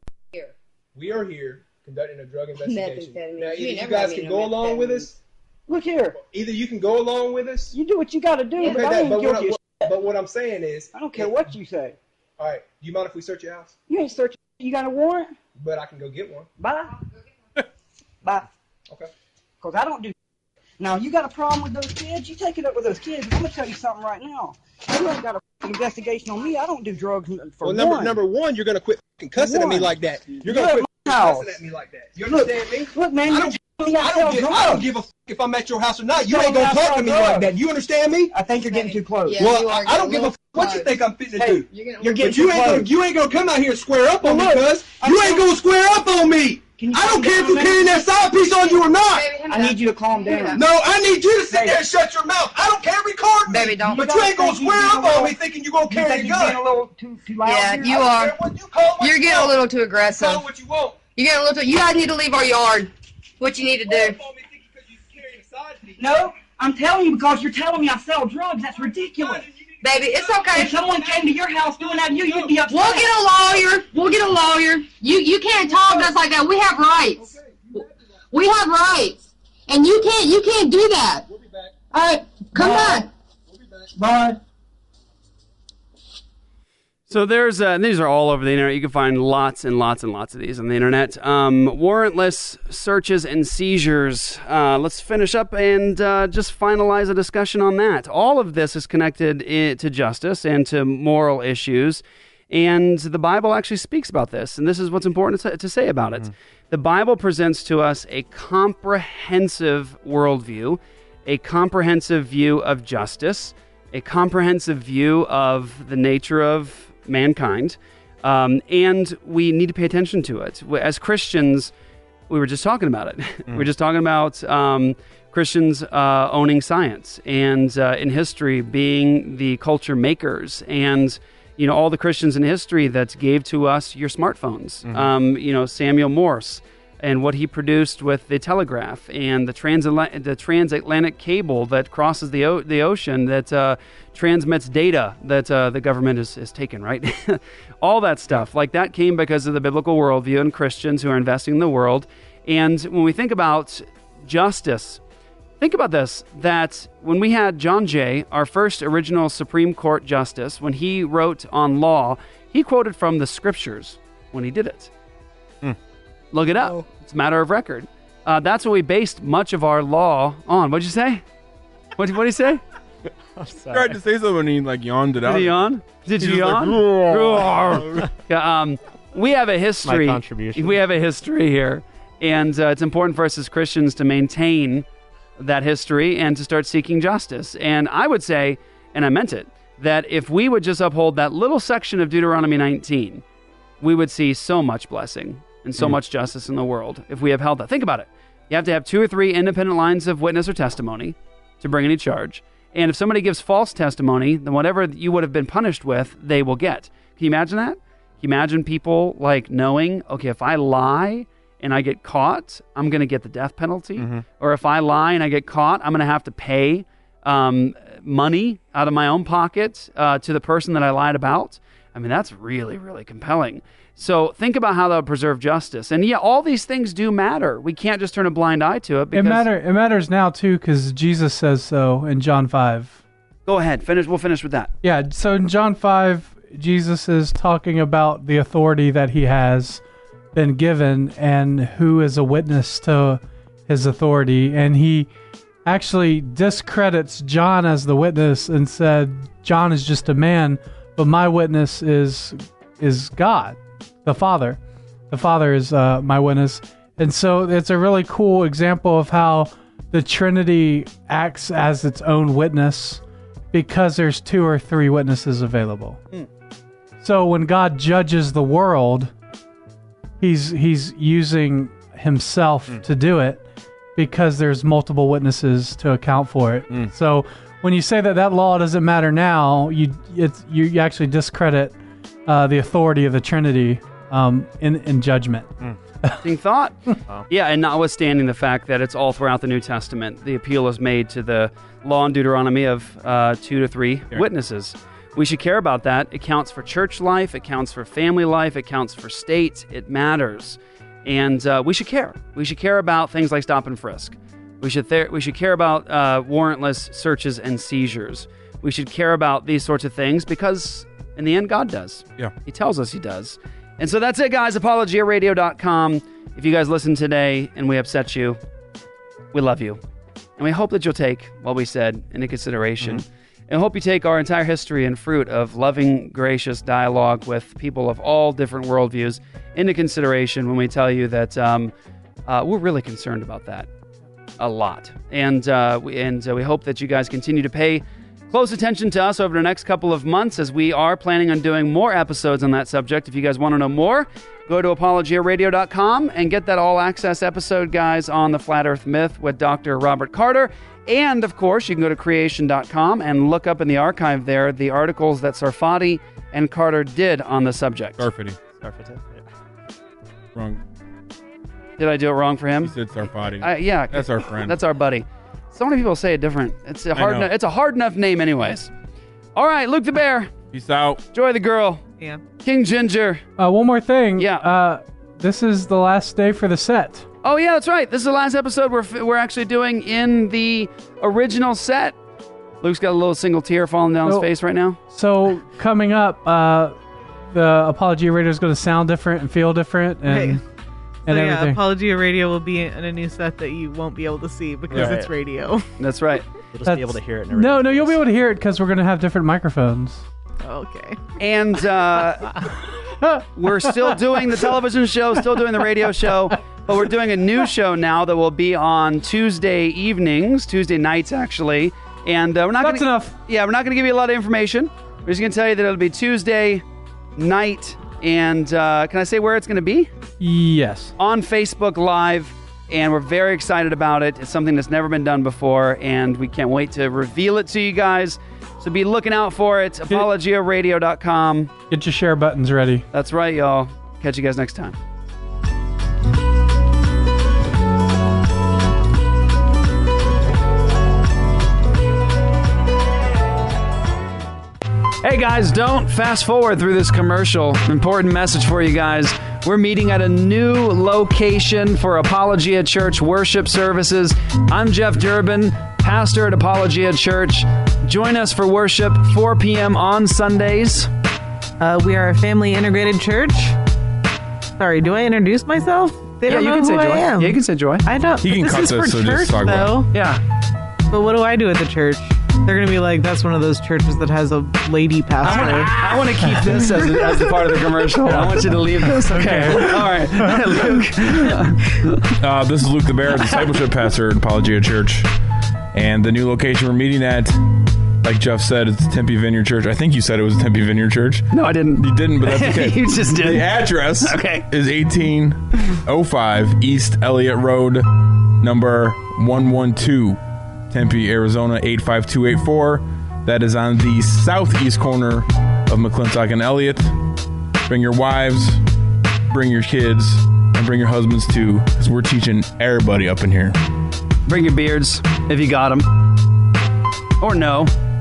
We are here conducting a drug investigation. Now, either you guys can go along with us. Look here. Either you can go along with us. You do what you got to do, but I ain't guilty of shit. But what I'm saying is... I don't care what you say. All right. Do you mind if we search your house? You ain't searching. You got a warrant? But I can go get one. Bye. Bye. Okay. Because I don't do... Now, you got a problem with those kids? You take it up with those kids. I'm going to tell you something right now. You ain't got a investigation on me. I don't do drugs for one. Number one, you're going to quit cussing at me like that. You're going to quit cussing at me like that. You understand me? Look, man, I don't give a if I'm at your house or not. You ain't gonna talk to me like that. You understand me? I think you're getting too close. Yeah, well, I don't give a what you think I'm fitting to do. You're getting too close. You ain't gonna come out here and square up on me, cuz. You ain't gonna square up on me. I don't care if you're carrying that side piece on you or not. I need you to calm down. No, I need you to sit there and shut your mouth. I don't care. Record me. Baby, don't. But you ain't gonna square up on me thinking you're gonna carry a gun. A little too loud. Yeah, you are. You're getting a little too aggressive. Call what you want. You're getting a little too. You guys need to leave our yard. What you need to do. No, I'm telling you because you're telling me I sell drugs. That's ridiculous. Baby, it's okay. If someone came to your house doing that, you'd be upset. We'll get a lawyer. We'll get a lawyer. You can't talk to us like that. We have rights. We have rights. And you can't do that. We'll be back. All right, come back. We'll be back. Bye. So there's these are all over the internet. You can find lots and lots and lots of these on the internet. Warrantless searches and seizures. Let's finish up and just finalize a discussion on that. All of this is connected to justice and to moral issues. And the Bible actually speaks about this. And this is what's important to say about it. The Bible presents to us a comprehensive worldview, a comprehensive view of justice, a comprehensive view of the nature of mankind, and we need to pay attention to it. As Christians, we were just talking about it. We were just talking about Christians owning science and in history being the culture makers, and all the Christians in history that gave to us your smartphones. Samuel Morse and what he produced with the telegraph and the transatlantic cable that crosses the ocean that transmits data that the government has taken, right? All that stuff. Like that came because of the biblical worldview and Christians who are investing in the world. And when we think about justice, think about this, that when we had John Jay, our first original Supreme Court justice, when he wrote on law, he quoted from the scriptures when he did it. Look it up. It's a matter of record. That's what we based much of our law on. What'd you say? What did he say? I tried to say something and he yawned it out. Did he yawn? Did you yawn? We have a history. My contribution. We have a history here. And it's important for us as Christians to maintain that history and to start seeking justice. And I would say, and I meant it, that if we would just uphold that little section of Deuteronomy 19, we would see so much blessing and so much justice in the world if we upheld that. Think about it. You have to have 2 or 3 independent lines of witness or testimony to bring any charge. And if somebody gives false testimony, then whatever you would have been punished with, they will get. Can you imagine that? Can you imagine people knowing, okay, if I lie and I get caught, I'm going to get the death penalty? Or if I lie and I get caught, I'm going to have to pay money out of my own pocket to the person that I lied about? I mean, that's really, really compelling. So think about how that would preserve justice. And yeah, all these things do matter. We can't just turn a blind eye to it. Because It matters now, too, because Jesus says so in John 5. Go ahead. We'll finish with that. Yeah, so in John 5, Jesus is talking about the authority that he has been given and who is a witness to his authority. And he actually discredits John as the witness and said, John is just a man, but my witness is God. The Father. The Father is my witness. And so it's a really cool example of how the Trinity acts as its own witness because there's 2 or 3 witnesses available. So when God judges the world, he's using himself to do it because there's multiple witnesses to account for it. So when you say that law doesn't matter now, you actually discredit the authority of the Trinity in judgment. Interesting thought. Yeah, and notwithstanding the fact that it's all throughout the New Testament, the appeal is made to the law in Deuteronomy of 2 to 3 witnesses. We should care about that. It counts for church life. It counts for family life. It counts for state. It matters. And we should care. We should care about things like stop and frisk. We should care about warrantless searches and seizures. We should care about these sorts of things because in the end, God does. Yeah. He tells us he does. And so that's it, guys. ApologiaRadio.com. If you guys listened today and we upset you, we love you. And we hope that you'll take what we said into consideration. And hope you take our entire history and fruit of loving, gracious dialogue with people of all different worldviews into consideration when we tell you that We're really concerned about that a lot. And we hope that you guys continue to pay close attention to us over the next couple of months, as we are planning on doing more episodes on that subject. If you guys want to know more, go to apologiaradio.com and get that all-access episode, guys, on the Flat Earth Myth with Dr. Robert Carter. And, of course, you can go to creation.com and look up in the archive there the articles that Sarfati and Carter did on the subject. Sarfati. Sarfati? Yeah. Wrong. Did I do it wrong for him? He said Sarfati. Yeah. That's our friend. That's our buddy. So many people say it different. It's a hard enough name anyways. All right, Luke the Bear. Peace out. Joy the Girl. Yeah. King Ginger. One more thing. Yeah. This is the last day for the set. Oh, yeah, that's right. This is the last episode we're actually doing in the original set. Luke's got a little single tear falling down his face right now. So coming up, the Apologia Radio is going to sound different and feel different. And, and everything. Apologia Radio will be in a new set that you won't be able to see because it's radio. That's right. You'll just be able to hear it. No, you'll be able to hear it because we're going to have different microphones. Okay. And we're still doing the television show, still doing the radio show, but we're doing a new show now that will be on Tuesday evenings, Tuesday nights actually. And we're not That's enough. Yeah, we're not going to give you a lot of information. We're just going to tell you that it'll be Tuesday night. And can I say where it's going to be? Yes. On Facebook Live. And we're very excited about it. It's something that's never been done before, and we can't wait to reveal it to you guys. So be looking out for it. ApologiaRadio.com. Get your share buttons ready. That's right, y'all. Catch you guys next time. Hey guys, don't fast forward through this commercial. Important message for you guys. We're meeting at a new location for Apologia Church worship services. I'm Jeff Durbin, pastor at Apologia Church. Join us for worship 4 p.m. on Sundays. We are a family integrated church. Sorry, do I introduce myself? They don't know who I am. Yeah, you can say Joy. I don't. He can this cut is this, for so church, just talk about though. Yeah. But what do I do at the church? They're going to be like, that's one of those churches that has a lady pastor. I want to keep this as a part of the commercial. I want you to leave this. Okay. All right. Luke. This is Luke the Bear, discipleship pastor at Apologia Church. And the new location we're meeting at, like Jeff said, it's Tempe Vineyard Church. I think you said it was Tempe Vineyard Church. No, I didn't. You didn't, but that's okay. You just did. The address is 1805 East Elliott Road, number 112. Tempe, Arizona 85284. That is on the southeast corner of McClintock and Elliott. Bring your wives, bring your kids, and bring your husbands too, because we're teaching everybody up in here. Bring your beards if you got them, or no.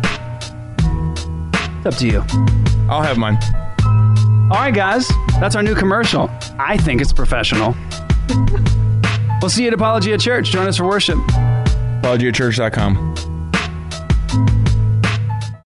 It's up to you. I'll have mine. All right, guys, that's our new commercial. I think it's professional. We'll see you at Apologia Church. Join us for worship. ApologiaChurch.com.